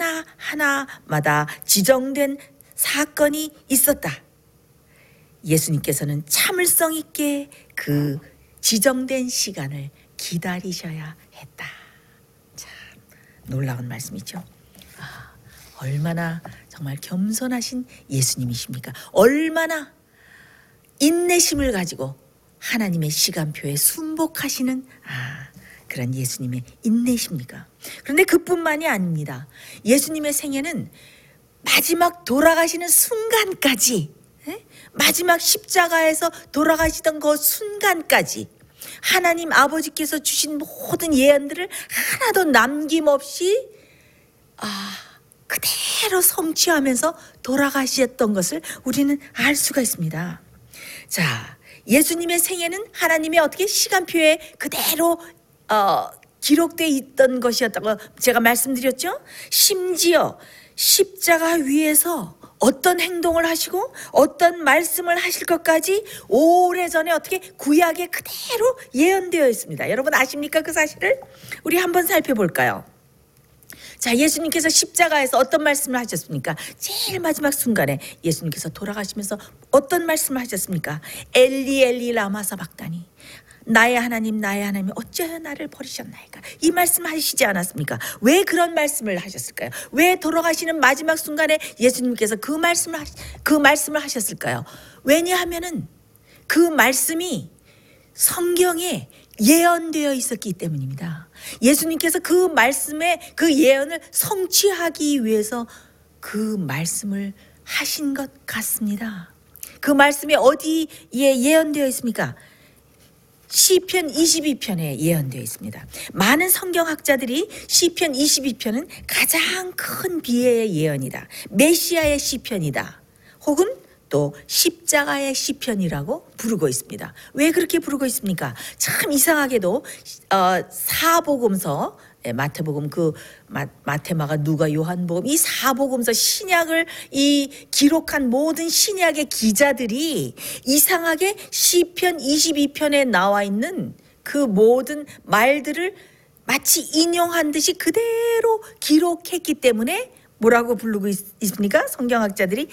하나하나마다 지정된 사건이 있었다. 예수님께서는 참을성 있게 그 지정된 시간을 기다리셔야 했다. 참 놀라운 말씀이죠. 아, 얼마나 정말 겸손하신 예수님이십니까? 얼마나 인내심을 가지고 하나님의 시간표에 순복하시는 아, 그런 예수님의 인내십니까? 그런데 그뿐만이 아닙니다. 예수님의 생애는 마지막 돌아가시는 순간까지, 에? 마지막 십자가에서 돌아가시던 그 순간까지 하나님 아버지께서 주신 모든 예언들을 하나도 남김없이 아, 그대로 성취하면서 돌아가셨던 것을 우리는 알 수가 있습니다. 자, 예수님의 생애는 하나님의 어떻게 시간표에 그대로 어, 기록되어 있던 것이었다고 제가 말씀드렸죠. 심지어 십자가 위에서 어떤 행동을 하시고 어떤 말씀을 하실 것까지 오래전에 어떻게 구약에 그대로 예언되어 있습니다. 여러분 아십니까? 그 사실을 우리 한번 살펴볼까요? 자, 예수님께서 십자가에서 어떤 말씀을 하셨습니까? 제일 마지막 순간에 예수님께서 돌아가시면서 어떤 말씀을 하셨습니까? 엘리 엘리 라마 사박다니, 나의 하나님 나의 하나님 어찌하여 나를 버리셨나이까, 이 말씀 하시지 않았습니까? 왜 그런 말씀을 하셨을까요? 왜 돌아가시는 마지막 순간에 예수님께서 그 말씀을 하시, 그 말씀을 하셨을까요? 왜냐하면은 그 말씀이 성경에 예언되어 있었기 때문입니다. 예수님께서 그 말씀의 그 예언을 성취하기 위해서 그 말씀을 하신 것 같습니다. 그 말씀이 어디에 예언되어 있습니까? 시편 이십이 편에 예언되어 있습니다. 많은 성경학자들이 시편 이십이 편은 가장 큰 비애의 예언이다, 메시아의 시편이다, 혹은 또 십자가의 시편이라고 부르고 있습니다. 왜 그렇게 부르고 있습니까? 참 이상하게도 어, 사복음서, 마태복음, 그 마, 마테마가 누가 요한복음, 이 사복음서 신약을 이 기록한 모든 신약의 기자들이 이상하게 시편 이십이 편에 나와 있는 그 모든 말들을 마치 인용한 듯이 그대로 기록했기 때문에 뭐라고 부르고 있, 있습니까? 성경학자들이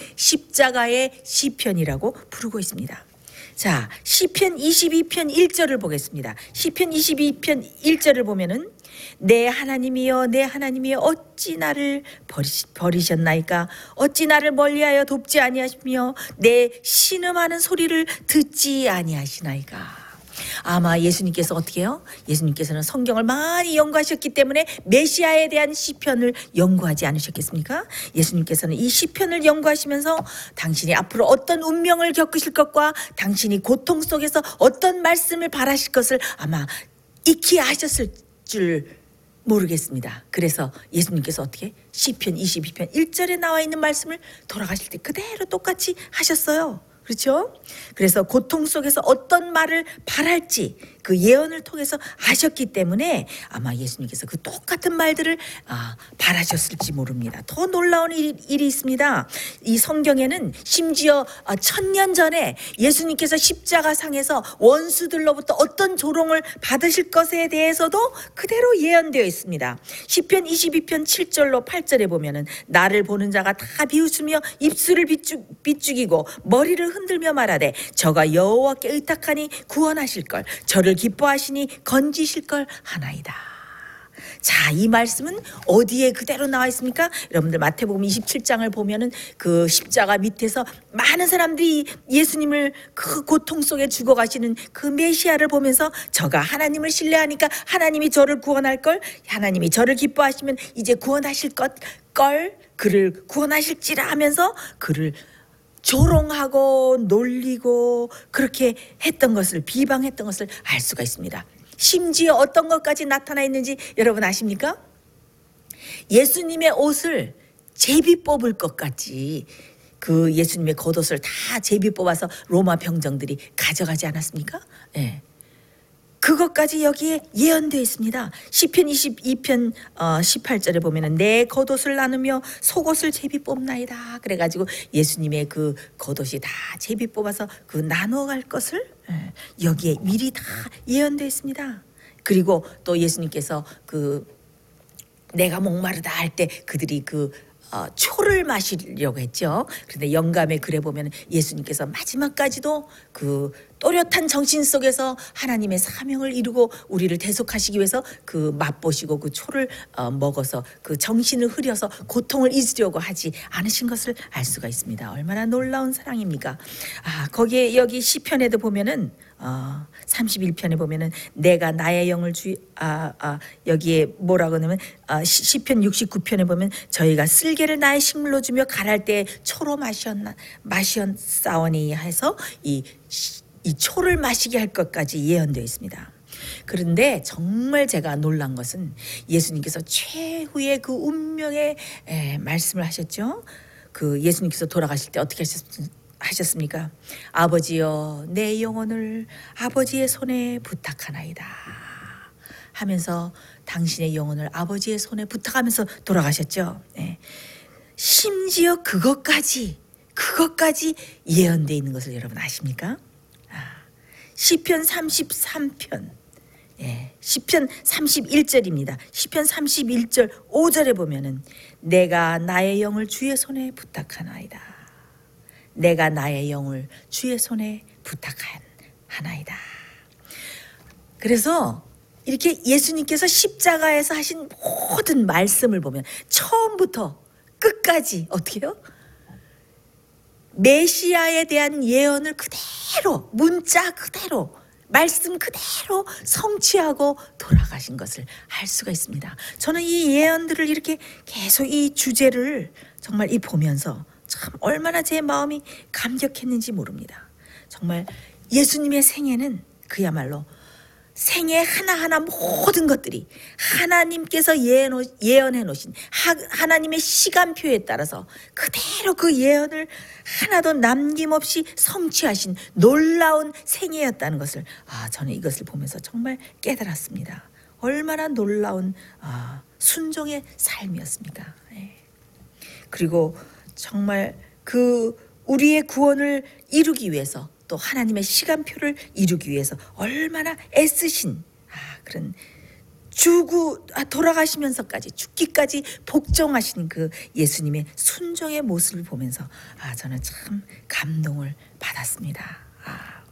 십자가의 시편이라고 부르고 있습니다. 자, 시편 이십이 편 일 절을 보겠습니다. 시편 이십이 편 일 절을 보면은 내 하나님이여 내 하나님이여 어찌 나를 버리, 버리셨나이까, 어찌 나를 멀리하여 돕지 아니하시며 내 신음하는 소리를 듣지 아니하시나이까. 아마 예수님께서 어떻게 해요? 예수님께서는 성경을 많이 연구하셨기 때문에 메시아에 대한 시편을 연구하지 않으셨겠습니까? 예수님께서는 이 시편을 연구하시면서 당신이 앞으로 어떤 운명을 겪으실 것과 당신이 고통 속에서 어떤 말씀을 바라실 것을 아마 익히 아셨을 줄 모르겠습니다. 그래서 예수님께서 어떻게 시편 이십이 편 일 절에 나와 있는 말씀을 돌아가실 때 그대로 똑같이 하셨어요. 그렇죠? 그래서 고통 속에서 어떤 말을 바랄지 그 예언을 통해서 아셨기 때문에 아마 예수님께서 그 똑같은 말들을 아, 바라셨을지 모릅니다. 더 놀라운 일이, 일이 있습니다. 이 성경에는 심지어 천년 전에 예수님께서 십자가상에서 원수들로부터 어떤 조롱을 받으실 것에 대해서도 그대로 예언되어 있습니다. 시편 이십이 편 칠 절로 팔 절에 보면은 나를 보는 자가 다 비웃으며 입술을 비죽, 비죽이고 머리를 흔들며 말하되 저가 여호와께 의탁하니 구원하실 걸, 저를 기뻐하시니 건지실 걸 하나이다. 자, 이 말씀은 어디에 그대로 나와 있습니까? 여러분들 마태복음 이십칠 장을 보면은 그 십자가 밑에서 많은 사람들이 예수님을 그 고통 속에 죽어가시는 그 메시아를 보면서 저가 하나님을 신뢰하니까 하나님이 저를 구원할 걸, 하나님이 저를 기뻐하시면 이제 구원하실 것 걸, 그를 구원하실지라 하면서 그를 조롱하고 놀리고 그렇게 했던 것을, 비방했던 것을 알 수가 있습니다. 심지어 어떤 것까지 나타나 있는지 여러분 아십니까? 예수님의 옷을 제비 뽑을 것까지, 그 예수님의 겉옷을 다 제비 뽑아서 로마 병정들이 가져가지 않았습니까? 네. 그것까지 여기에 예언되어 있습니다. 시편 이십이 편 어, 십팔 절에 보면은 내 겉옷을 나누며 속옷을 제비 뽑나이다. 그래가지고 예수님의 그 겉옷이 다 제비 뽑아서 그 나눠갈 것을 여기에 미리 다 예언되어 있습니다. 그리고 또 예수님께서 그 내가 목마르다 할 때 그들이 그 어, 초를 마시려고 했죠. 그런데 영감의 글에 보면 예수님께서 마지막까지도 그 또렷한 정신 속에서 하나님의 사명을 이루고 우리를 대속하시기 위해서 그 맛보시고 그 초를 어, 먹어서 그 정신을 흐려서 고통을 잊으려고 하지 않으신 것을 알 수가 있습니다. 얼마나 놀라운 사랑입니까? 아, 거기에 여기 시편에도 보면은 어, 삼십일 편에 보면은 내가 나의 영을 주 아, 아, 여기에 뭐라고 하냐면 아, 시- 시편 육십구 편에 보면 저희가 쓸개를 나의 식물로 주며 갈할 때 초로 마셨나 마셨사오니 해서 이, 이 초를 마시게 할 것까지 예언되어 있습니다. 그런데 정말 제가 놀란 것은 예수님께서 최후의 그 운명의 에, 말씀을 하셨죠. 그 예수님께서 돌아가실 때 어떻게 하셨습니까? 하셨습니까? 아버지여 내 영혼을 아버지의 손에 부탁하나이다 하면서 당신의 영혼을 아버지의 손에 부탁하면서 돌아가셨죠. 네. 심지어 그것까지 그것까지 예언되어 있는 것을 여러분 아십니까? 아, 시편 삼십삼 편 예, 시편 삼십일 절입니다. 시편 삼십일 절 오 절에 보면은 내가 나의 영을 주의 손에 부탁하나이다. 내가 나의 영을 주의 손에 부탁하나이다. 그래서 이렇게 예수님께서 십자가에서 하신 모든 말씀을 보면 처음부터 끝까지 어떻게 해요? 메시아에 대한 예언을 그대로 문자 그대로 말씀 그대로 성취하고 돌아가신 것을 알 수가 있습니다. 저는 이 예언들을 이렇게 계속 이 주제를 정말 이 보면서 참 얼마나 제 마음이 감격했는지 모릅니다. 정말 예수님의 생애는 그야말로 생애 하나하나 모든 것들이 하나님께서 예언해 놓으신 하나님의 시간표에 따라서 그대로 그 예언을 하나도 남김없이 성취하신 놀라운 생애였다는 것을 아, 저는 이것을 보면서 정말 깨달았습니다. 얼마나 놀라운 아, 순종의 삶이었습니까? 네. 그리고 정말 그 우리의 구원을 이루기 위해서 또 하나님의 시간표를 이루기 위해서 얼마나 애쓰신 아, 그런 주고 아, 돌아가시면서까지 죽기까지 복종하신 그 예수님의 순종의 모습을 보면서 아, 저는 참 감동을 받았습니다. 아.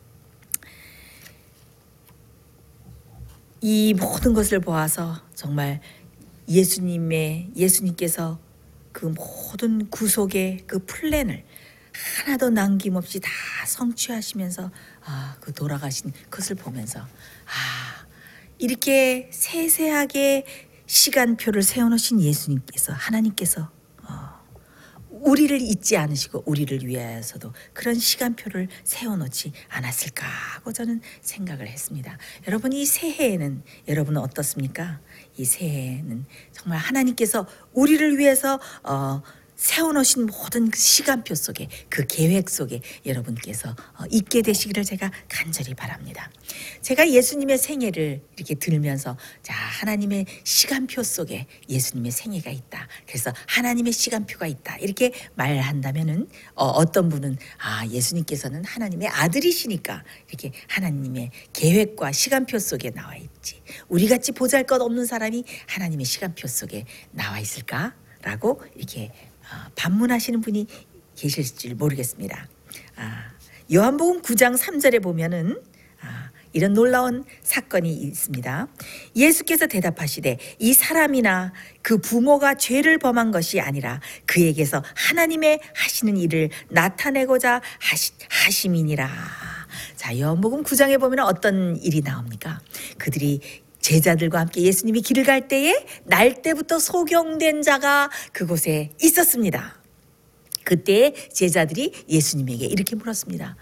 이 모든 것을 보아서 정말 예수님의 예수님께서 그 모든 구속의 그 플랜을 하나도 남김없이 다 성취하시면서 아, 그 돌아가신 것을 보면서 아, 이렇게 세세하게 시간표를 세워놓으신 예수님께서 하나님께서 어, 우리를 잊지 않으시고 우리를 위해서도 그런 시간표를 세워놓지 않았을까 하고 저는 생각을 했습니다. 여러분 이 새해에는 여러분은 어떻습니까? 이 새해에는 정말 하나님께서 우리를 위해서 어, 세워놓으신 모든 그 시간표 속에 그 계획 속에 여러분께서 있게 되시기를 제가 간절히 바랍니다. 제가 예수님의 생애를 이렇게 들면서 자 하나님의 시간표 속에 예수님의 생애가 있다. 그래서 하나님의 시간표가 있다. 이렇게 말한다면은 어, 어떤 분은 아 예수님께서는 하나님의 아들이시니까 이렇게 하나님의 계획과 시간표 속에 나와 있지. 우리같이 보잘것없는 사람이 하나님의 시간표 속에 나와 있을까라고 이렇게 어, 반문하시는 분이 계실지 모르겠습니다. 아, 요한복음 구 장 삼 절에 보면은 아, 이런 놀라운 사건이 있습니다. 예수께서 대답하시되 이 사람이나 그 부모가 죄를 범한 것이 아니라 그에게서 하나님의 하시는 일을 나타내고자 하시, 하심이니라. 자, 요한복음 구 장에 보면 어떤 일이 나옵니까? 그들이 제자들과 함께 예수님이 길을 갈 때에 날 때부터 소경된 자가 그곳에 있었습니다. 그때 제자들이 예수님에게 이렇게 물었습니다.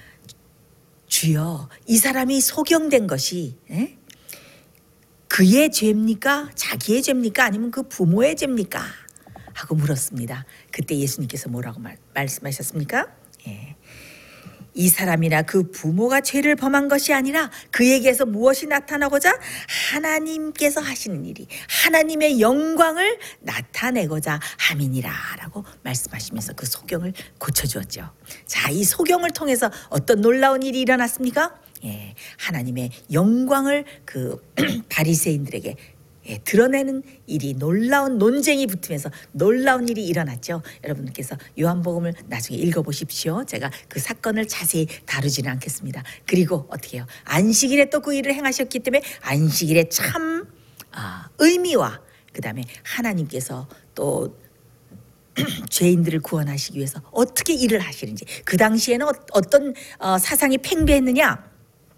주여, 이 사람이 소경된 것이 에? 그의 죄입니까? 자기의 죄입니까? 아니면 그 부모의 죄입니까? 하고 물었습니다. 그때 예수님께서 뭐라고 말, 말씀하셨습니까? 예. 이 사람이나 그 부모가 죄를 범한 것이 아니라 그에게서 무엇이 나타나고자 하나님께서 하시는 일이 하나님의 영광을 나타내고자 함이니라 라고 말씀하시면서 그 소경을 고쳐주었죠. 자, 이 소경을 통해서 어떤 놀라운 일이 일어났습니까? 예, 하나님의 영광을 그 바리새인들에게 예, 드러내는 일이 놀라운 논쟁이 붙으면서 놀라운 일이 일어났죠. 여러분께서 요한복음을 나중에 읽어보십시오. 제가 그 사건을 자세히 다루지는 않겠습니다. 그리고 어떻게 해요? 안식일에 또 그 일을 행하셨기 때문에 안식일에 참 아, 의미와 그 다음에 하나님께서 또 죄인들을 구원하시기 위해서 어떻게 일을 하시는지, 그 당시에는 어떤 사상이 팽배했느냐,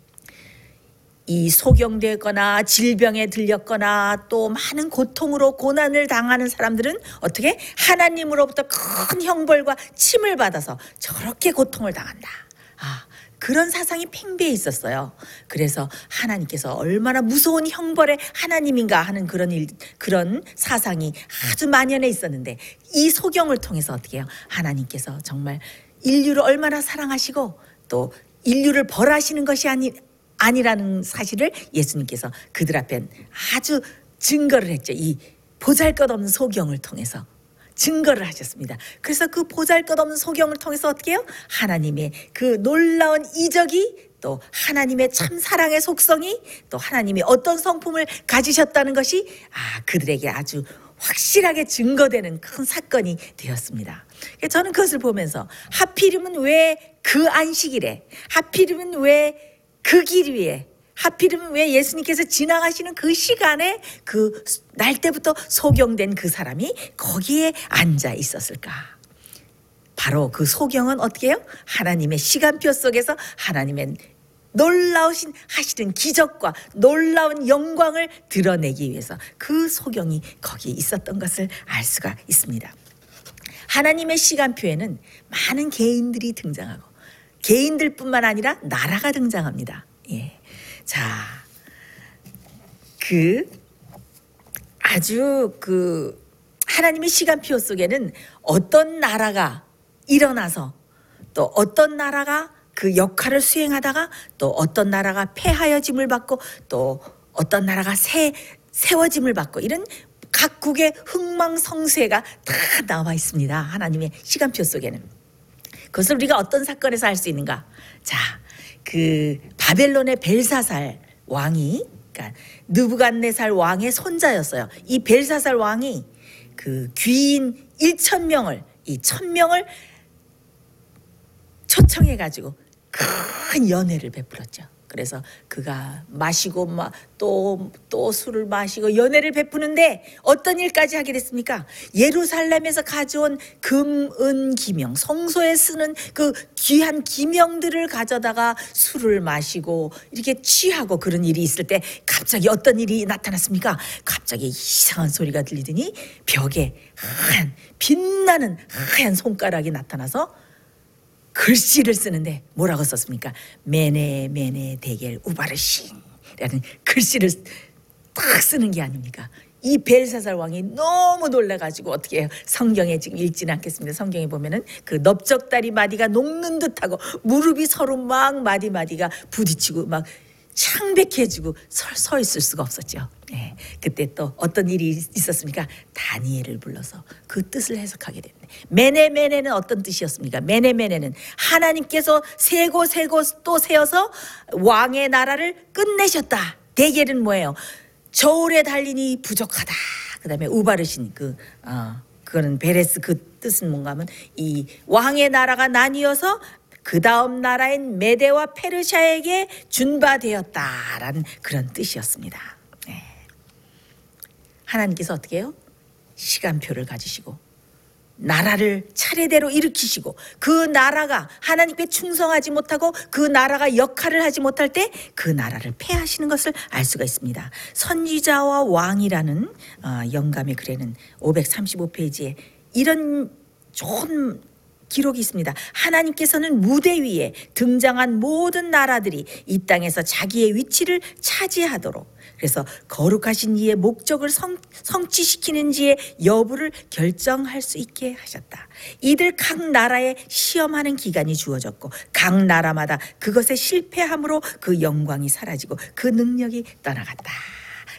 이 소경되거나 질병에 들렸거나 또 많은 고통으로 고난을 당하는 사람들은 어떻게 하나님으로부터 큰 형벌과 침을 받아서 저렇게 고통을 당한다. 아, 그런 사상이 팽배해 있었어요. 그래서 하나님께서 얼마나 무서운 형벌의 하나님인가 하는 그런 일, 그런 사상이 아주 만연해 있었는데, 이 소경을 통해서 어떻게 해요? 하나님께서 정말 인류를 얼마나 사랑하시고 또 인류를 벌하시는 것이 아니 아니라는 사실을 예수님께서 그들 앞에 아주 증거를 했죠. 이 보잘것없는 소경을 통해서 증거를 하셨습니다. 그래서 그 보잘것없는 소경을 통해서 어떻게 해요? 하나님의 그 놀라운 이적이, 또 하나님의 참 사랑의 속성이, 또 하나님이 어떤 성품을 가지셨다는 것이 아 그들에게 아주 확실하게 증거되는 큰 사건이 되었습니다. 저는 그것을 보면서 하필이면 왜 그 안식일에, 하필이면 왜 그 길 위에, 하필이면 왜 예수님께서 지나가시는 그 시간에 그 날 때부터 소경된 그 사람이 거기에 앉아 있었을까? 바로 그 소경은 어떻게 해요? 하나님의 시간표 속에서 하나님의 놀라우신 하시는 기적과 놀라운 영광을 드러내기 위해서 그 소경이 거기에 있었던 것을 알 수가 있습니다. 하나님의 시간표에는 많은 개인들이 등장하고 개인들뿐만 아니라 나라가 등장합니다. 예. 자, 그 아주 그 하나님의 시간표 속에는 어떤 나라가 일어나서 또 어떤 나라가 그 역할을 수행하다가 또 어떤 나라가 패하여짐을 받고 또 어떤 나라가 세, 세워짐을 받고, 이런 각국의 흥망성쇠가 다 나와 있습니다. 하나님의 시간표 속에는. 그것을 우리가 어떤 사건에서 알 수 있는가? 자, 그 바벨론의 벨사살 왕이, 그러니까 느부갓네살 왕의 손자였어요. 이 벨사살 왕이 그 귀인 일천 명을, 이 천 명을 초청해 가지고 큰 연회를 베풀었죠. 그래서 그가 마시고 막 또 또 술을 마시고 연회를 베푸는데 어떤 일까지 하게 됐습니까? 예루살렘에서 가져온 금, 은, 기명, 성소에 쓰는 그 귀한 기명들을 가져다가 술을 마시고 이렇게 취하고 그런 일이 있을 때 갑자기 어떤 일이 나타났습니까? 갑자기 이상한 소리가 들리더니 벽에 하얀 빛나는 하얀 손가락이 나타나서 글씨를 쓰는데 뭐라고 썼습니까? 메네 메네 데겔 우바르신이라는 글씨를 딱 쓰는 게 아닙니까? 이 벨사살 왕이 너무 놀라가지고 어떻게 해요? 성경에 지금 읽지는 않겠습니다. 성경에 보면은 그 넓적다리 마디가 녹는 듯하고 무릎이 서로 막 마디 마디가 부딪히고 막 창백해지고 서, 서 있을 수가 없었죠. 네. 그때 또 어떤 일이 있었습니까? 다니엘을 불러서 그 뜻을 해석하게 됐네. 메네메네는 어떤 뜻이었습니까? 메네메네는 하나님께서 세고 세고 또 세어서 왕의 나라를 끝내셨다. 대겔은 뭐예요? 저울에 달리니 부족하다. 그 다음에 우바르신 그 어, 그거는 베레스, 그 뜻은 뭔가 하면 이 왕의 나라가 나뉘어서 그 다음 나라인 메데와 페르시아에게 준바되었다라는 그런 뜻이었습니다. 네. 하나님께서 어떻게 해요? 시간표를 가지시고 나라를 차례대로 일으키시고 그 나라가 하나님께 충성하지 못하고 그 나라가 역할을 하지 못할 때 그 나라를 패하시는 것을 알 수가 있습니다. 선지자와 왕이라는 영감의 글에는 오백삼십오 페이지에 이런 좋은 기록이 있습니다. 하나님께서는 무대 위에 등장한 모든 나라들이 이 땅에서 자기의 위치를 차지하도록, 그래서 거룩하신 이의 목적을 성, 성취시키는지의 여부를 결정할 수 있게 하셨다. 이들 각 나라에 시험하는 기간이 주어졌고 각 나라마다 그것에 실패함으로 그 영광이 사라지고 그 능력이 떠나갔다.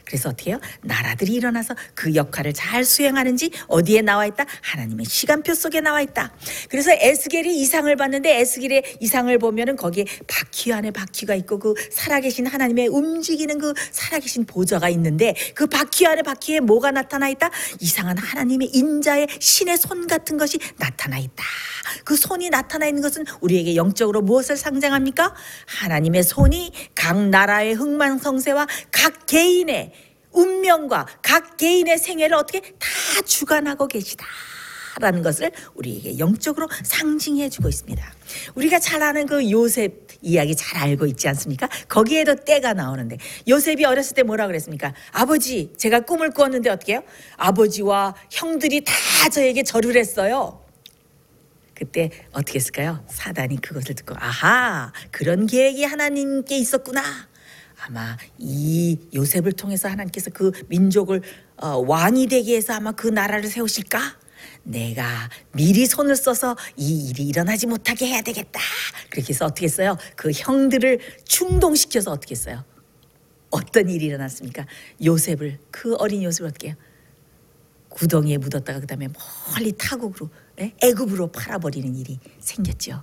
그래서 어떻게 해요? 나라들이 일어나서 그 역할을 잘 수행하는지 어디에 나와 있다? 하나님의 시간표 속에 나와 있다. 그래서 에스겔이 이상을 봤는데 에스겔의 이상을 보면은 거기에 바퀴 안에 바퀴가 있고 그 살아계신 하나님의 움직이는 그 살아계신 보좌가 있는데 그 바퀴 안에 바퀴에 뭐가 나타나 있다? 이상한 하나님의 인자의 신의 손 같은 것이 나타나 있다. 그 손이 나타나 있는 것은 우리에게 영적으로 무엇을 상징합니까? 하나님의 손이 각 나라의 흥망성쇠와 각 개인의 운명과 각 개인의 생애를 어떻게 다 주관하고 계시다라는 것을 우리에게 영적으로 상징해 주고 있습니다. 우리가 잘 아는 그 요셉 이야기 잘 알고 있지 않습니까? 거기에도 때가 나오는데 요셉이 어렸을 때 뭐라 그랬습니까? 아버지, 제가 꿈을 꾸었는데 어떻게 해요? 아버지와 형들이 다 저에게 절을 했어요. 그때 어떻게 했을까요? 사단이 그것을 듣고 아하, 그런 계획이 하나님께 있었구나. 아마 이 요셉을 통해서 하나님께서 그 민족을 어, 왕이 되게 해서 아마 그 나라를 세우실까? 내가 미리 손을 써서 이 일이 일어나지 못하게 해야 되겠다. 그렇게 해서 어떻게 했어요? 그 형들을 충동시켜서 어떻게 했어요? 어떤 일이 일어났습니까? 요셉을, 그 어린 요셉을 어떻게 해요? 구덩이에 묻었다가 그 다음에 멀리 타국으로 애굽으로 팔아버리는 일이 생겼죠.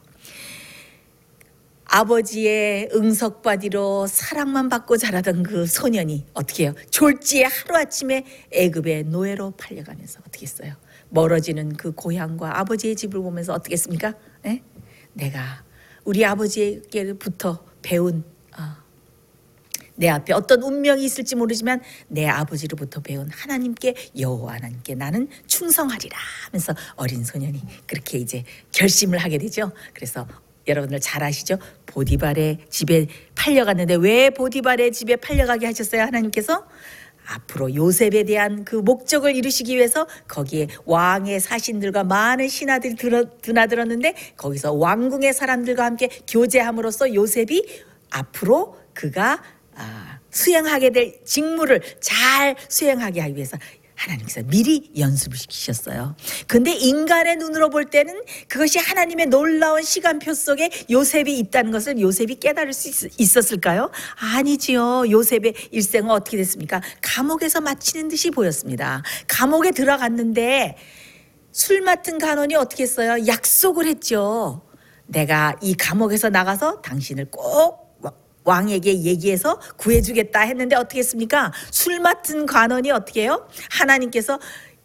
아버지의 응석바디로 사랑만 받고 자라던 그 소년이 어떻게 해요? 졸지에 하루아침에 애굽의 노예로 팔려가면서 어떻게 했어요? 멀어지는 그 고향과 아버지의 집을 보면서 어떻게 했습니까? 에? 내가 우리 아버지에게부터 배운 어, 내 앞에 어떤 운명이 있을지 모르지만 내 아버지로부터 배운 하나님께, 여호와 하나님께 나는 충성하리라 하면서 어린 소년이 그렇게 이제 결심을 하게 되죠. 그래서 여러분들 잘 아시죠? 보디발의 집에 팔려갔는데 왜 보디발의 집에 팔려가게 하셨어요? 하나님께서 앞으로 요셉에 대한 그 목적을 이루시기 위해서 거기에 왕의 사신들과 많은 신하들이 드나들었는데 거기서 왕궁의 사람들과 함께 교제함으로써 요셉이 앞으로 그가 아, 수행하게 될 직무를 잘 수행하게 하기 위해서 하나님께서 미리 연습을 시키셨어요. 근데 인간의 눈으로 볼 때는 그것이 하나님의 놀라운 시간표 속에 요셉이 있다는 것을 요셉이 깨달을 수 있었을까요? 아니지요. 요셉의 일생은 어떻게 됐습니까? 감옥에서 마치는 듯이 보였습니다. 감옥에 들어갔는데 술 맡은 간원이 어떻게 했어요? 약속을 했죠. 내가 이 감옥에서 나가서 당신을 꼭 왕에게 얘기해서 구해주겠다 했는데 어떻게 했습니까? 술 맡은 관원이 어떻게 해요? 하나님께서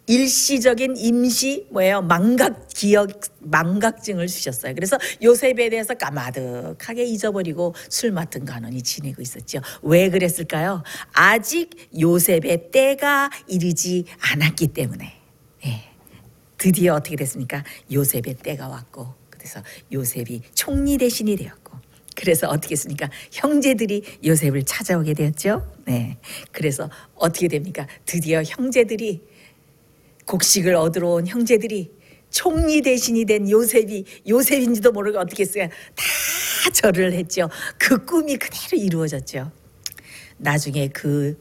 일시적인 임시 뭐예요? 망각 기억 망각증을 주셨어요. 그래서 요셉에 대해서 까마득하게 잊어버리고 술 맡은 관원이 지내고 있었죠. 왜 그랬을까요? 아직 요셉의 때가 이르지 않았기 때문에. 네. 드디어 어떻게 됐습니까? 요셉의 때가 왔고 그래서 요셉이 총리 대신이 되었고 그래서 어떻게 했습니까? 형제들이 요셉을 찾아오게 되었죠. 네. 그래서 어떻게 됩니까? 드디어 형제들이 곡식을 얻으러 온 형제들이 총리 대신이 된 요셉이 요셉인지도 모르고 어떻게 했어요? 다 절을 했죠. 그 꿈이 그대로 이루어졌죠. 나중에 그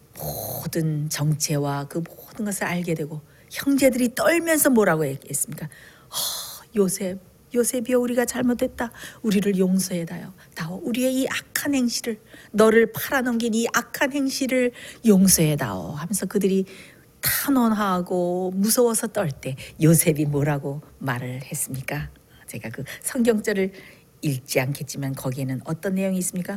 모든 정체와 그 모든 것을 알게 되고 형제들이 떨면서 뭐라고 했습니까? 어, 요셉 요셉이여 우리가 잘못했다. 우리를 용서해다요. 다오. 우리의 이 악한 행실을 너를 팔아넘긴 이 악한 행실을 용서해다오 하면서 그들이 탄원하고 무서워서 떨 때 요셉이 뭐라고 말을 했습니까? 제가 그 성경절을 읽지 않겠지만 거기에는 어떤 내용이 있습니까?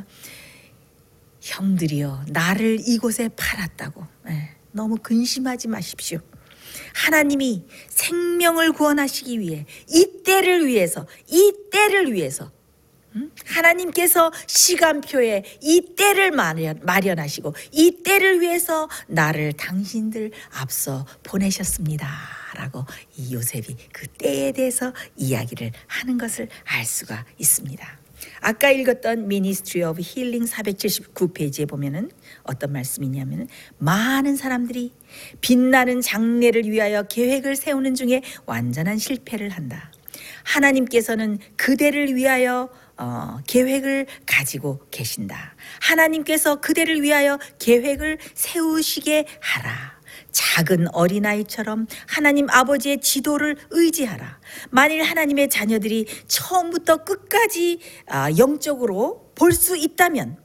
형들이여 나를 이곳에 팔았다고. 네, 너무 근심하지 마십시오. 하나님이 생명을 구원하시기 위해 이 때를 위해서 이 때를 위해서 음? 하나님께서 시간표에 이 때를 마련, 마련하시고 이 때를 위해서 나를 당신들 앞서 보내셨습니다 라고 이 요셉이 그 때에 대해서 이야기를 하는 것을 알 수가 있습니다. 아까 읽었던 Ministry of Healing 사백칠십구 페이지에 보면은 어떤 말씀이냐면은 많은 사람들이 빛나는 장래를 위하여 계획을 세우는 중에 완전한 실패를 한다. 하나님께서는 그대를 위하여 어, 계획을 가지고 계신다. 하나님께서 그대를 위하여 계획을 세우시게 하라. 작은 어린아이처럼 하나님 아버지의 지도를 의지하라. 만일 하나님의 자녀들이 처음부터 끝까지 영적으로 볼 수 있다면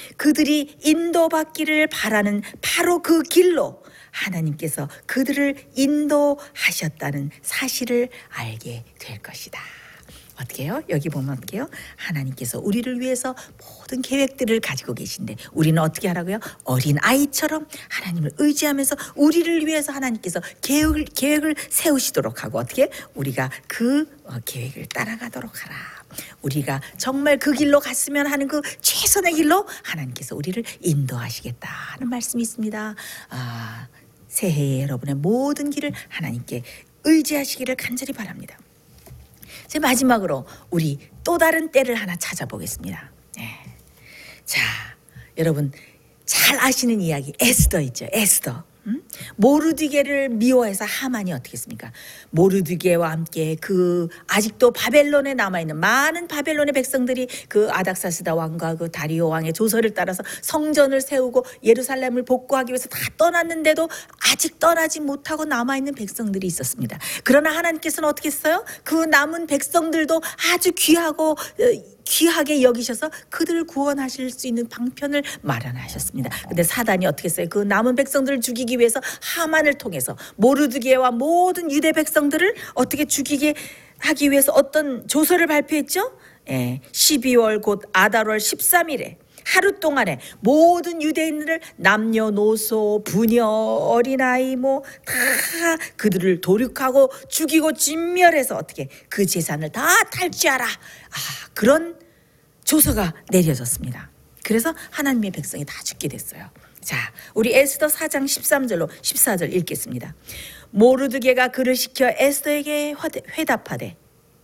그들이 인도받기를 바라는 바로 그 길로 하나님께서 그들을 인도하셨다는 사실을 알게 될 것이다. 어떻게 해요? 여기 보면 어떻게 해요? 하나님께서 우리를 위해서 모든 계획들을 가지고 계신데 우리는 어떻게 하라고요? 어린 아이처럼 하나님을 의지하면서 우리를 위해서 하나님께서 계획을, 계획을 세우시도록 하고 어떻게? 우리가 그 계획을 따라가도록 하라. 우리가 정말 그 길로 갔으면 하는 그 최선의 길로 하나님께서 우리를 인도하시겠다는 말씀이 있습니다. 아, 새해에 여러분의 모든 길을 하나님께 의지하시기를 간절히 바랍니다. 제 마지막으로 우리 또 다른 때를 하나 찾아보겠습니다. 네. 자, 여러분 잘 아시는 이야기 에스더 있죠. 에스더. 음? 모르드게를 미워해서 하만이 어떻게 했습니까? 모르드게와 함께 그 아직도 바벨론에 남아있는 많은 바벨론의 백성들이 그 아닥사스다 왕과 그 다리오 왕의 조서를 따라서 성전을 세우고 예루살렘을 복구하기 위해서 다 떠났는데도 아직 떠나지 못하고 남아있는 백성들이 있었습니다. 그러나 하나님께서는 어떻게 했어요? 그 남은 백성들도 아주 귀하고 귀하게 여기셔서 그들을 구원하실 수 있는 방편을 마련하셨습니다. 근데 사단이 어떻게 했어요? 그 남은 백성들을 죽이기 위해서 하만을 통해서 모르드게와 모든 유대 백성들을 어떻게 죽이게 하기 위해서 어떤 조서를 발표했죠? 예, 십이월 곧 아달월 십삼 일에 하루 동안에 모든 유대인들을 남녀노소 부녀 어린아이 뭐 다 그들을 도륙하고 죽이고 진멸해서 어떻게 그 재산을 다 탈취하라. 아, 그런 조서가 내려졌습니다. 그래서 하나님의 백성이 다 죽게 됐어요. 자, 우리 에스더 사 장 십삼 절로 십사 절 읽겠습니다. 모르드게가 그를 시켜 에스더에게 회답하되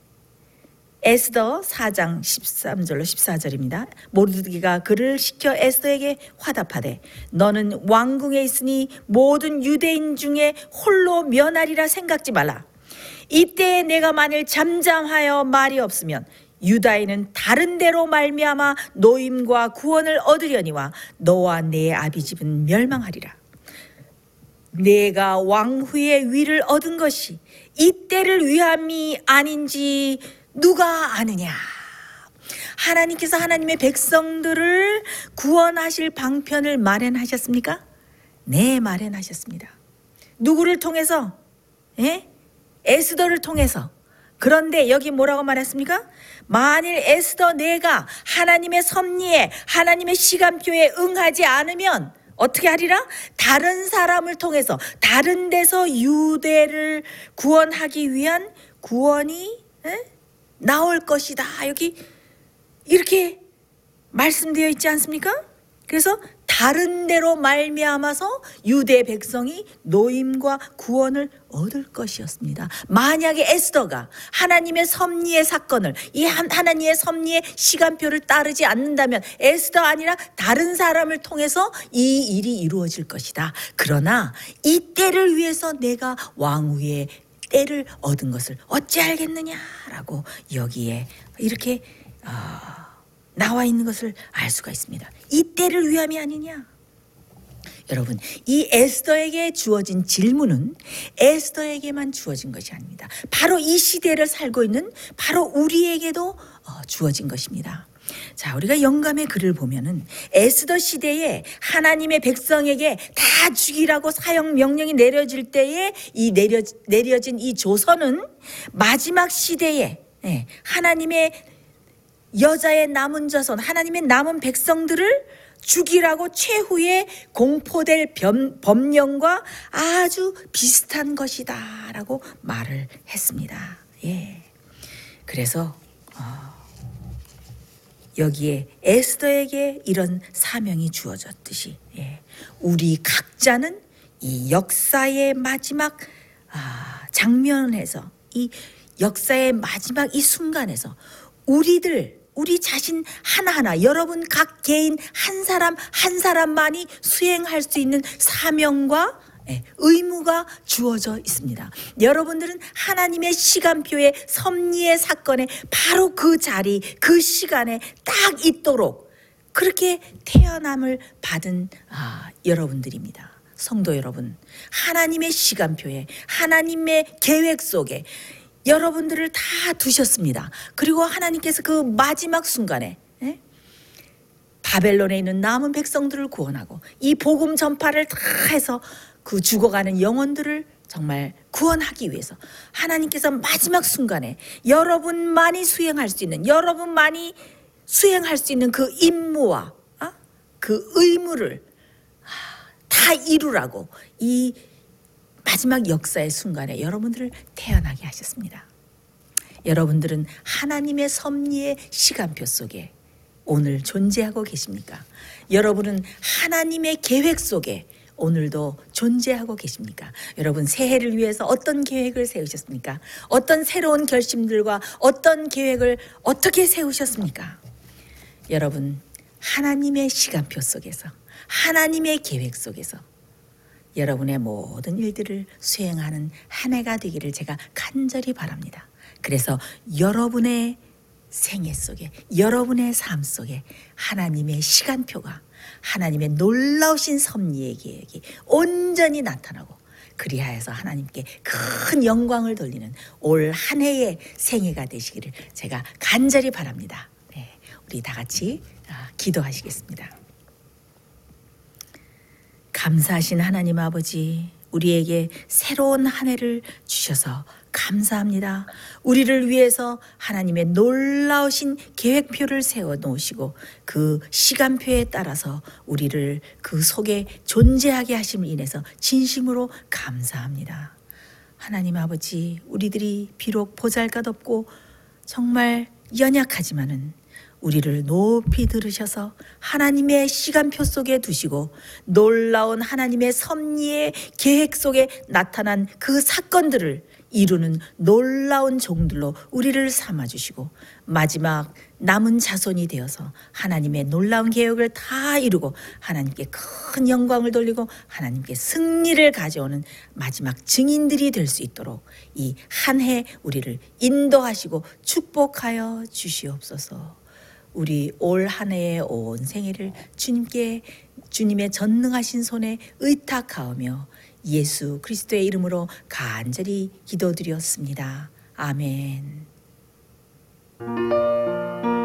에스더 사 장 십삼 절로 십사 절입니다. 모르드게가 그를 시켜 에스더에게 화답하되 너는 왕궁에 있으니 모든 유대인 중에 홀로 면하리라 생각지 말라. 이때에 내가 만일 잠잠하여 말이 없으면 유다인은 다른 데로 말미암아 노임과 구원을 얻으려니와 너와 내 아비집은 멸망하리라. 내가 왕후의 위를 얻은 것이 이때를 위함이 아닌지 누가 아느냐. 하나님께서 하나님의 백성들을 구원하실 방편을 마련하셨습니까? 네, 마련하셨습니다. 누구를 통해서? 예? 에스더를 통해서. 그런데 여기 뭐라고 말했습니까? 만일 에스더 내가 하나님의 섭리에 하나님의 시간표에 응하지 않으면 어떻게 하리라? 다른 사람을 통해서 다른 데서 유대를 구원하기 위한 구원이 에? 나올 것이다. 여기 이렇게 말씀되어 있지 않습니까? 그래서 다른 데로 말미암아서 유대 백성이 노임과 구원을 얻을 것이었습니다. 만약에 에스더가 하나님의 섭리의 사건을 이 하나님의 섭리의 시간표를 따르지 않는다면 에스더 아니라 다른 사람을 통해서 이 일이 이루어질 것이다. 그러나 이 때를 위해서 내가 왕후의 때를 얻은 것을 어찌 알겠느냐라고 여기에 이렇게 어, 나와 있는 것을 알 수가 있습니다. 이 때를 위함이 아니냐. 여러분, 이 에스더에게 주어진 질문은 에스더에게만 주어진 것이 아닙니다. 바로 이 시대를 살고 있는 바로 우리에게도 주어진 것입니다. 자, 우리가 영감의 글을 보면은 에스더 시대에 하나님의 백성에게 다 죽이라고 사형 명령이 내려질 때에 이 내려, 내려진 이 조서는 마지막 시대에 하나님의 여자의 남은 자손, 하나님의 남은 백성들을 죽이라고 최후의 공포될 범, 법령과 아주 비슷한 것이다 라고 말을 했습니다. 예. 그래서 어, 여기에 에스더에게 이런 사명이 주어졌듯이 예, 우리 각자는 이 역사의 마지막 아, 장면에서 이 역사의 마지막 이 순간에서 우리들 우리 자신 하나하나 여러분 각 개인 한 사람 한 사람만이 수행할 수 있는 사명과 의무가 주어져 있습니다. 여러분들은 하나님의 시간표의 섭리의 사건에 바로 그 자리 그 시간에 딱 있도록 그렇게 태어남을 받은 아, 여러분들입니다. 성도 여러분, 하나님의 시간표에 하나님의 계획 속에 여러분들을 다 두셨습니다. 그리고 하나님께서 그 마지막 순간에 예? 바벨론에 있는 남은 백성들을 구원하고 이 복음 전파를 다 해서 그 죽어가는 영혼들을 정말 구원하기 위해서 하나님께서 마지막 순간에 여러분만이 수행할 수 있는 여러분만이 수행할 수 있는 그 임무와 어? 그 의무를 다 이루라고 이 마지막 역사의 순간에 여러분들을 태어나게 하셨습니다. 여러분들은 하나님의 섭리의 시간표 속에 오늘 존재하고 계십니까? 여러분은 하나님의 계획 속에 오늘도 존재하고 계십니까? 여러분 새해를 위해서 어떤 계획을 세우셨습니까? 어떤 새로운 결심들과 어떤 계획을 어떻게 세우셨습니까? 여러분 하나님의 시간표 속에서 하나님의 계획 속에서 여러분의 모든 일들을 수행하는 한 해가 되기를 제가 간절히 바랍니다. 그래서 여러분의 생애 속에 여러분의 삶 속에 하나님의 시간표가 하나님의 놀라우신 섭리의 계획이 온전히 나타나고 그리하여서 하나님께 큰 영광을 돌리는 올 한 해의 생애가 되시기를 제가 간절히 바랍니다. 네, 우리 다 같이 기도하시겠습니다. 감사하신 하나님 아버지, 우리에게 새로운 한 해를 주셔서 감사합니다. 우리를 위해서 하나님의 놀라우신 계획표를 세워 놓으시고 그 시간표에 따라서 우리를 그 속에 존재하게 하심을 인해서 진심으로 감사합니다. 하나님 아버지, 우리들이 비록 보잘것없고 정말 연약하지만은 우리를 높이 들으셔서 하나님의 시간표 속에 두시고 놀라운 하나님의 섭리의 계획 속에 나타난 그 사건들을 이루는 놀라운 종들로 우리를 삼아주시고 마지막 남은 자손이 되어서 하나님의 놀라운 계획을 다 이루고 하나님께 큰 영광을 돌리고 하나님께 승리를 가져오는 마지막 증인들이 될 수 있도록 이 한 해 우리를 인도하시고 축복하여 주시옵소서. 우리 올 한 해의 온 생애를 주님께 주님의 전능하신 손에 의탁하오며 예수 그리스도의 이름으로 간절히 기도드렸습니다. 아멘.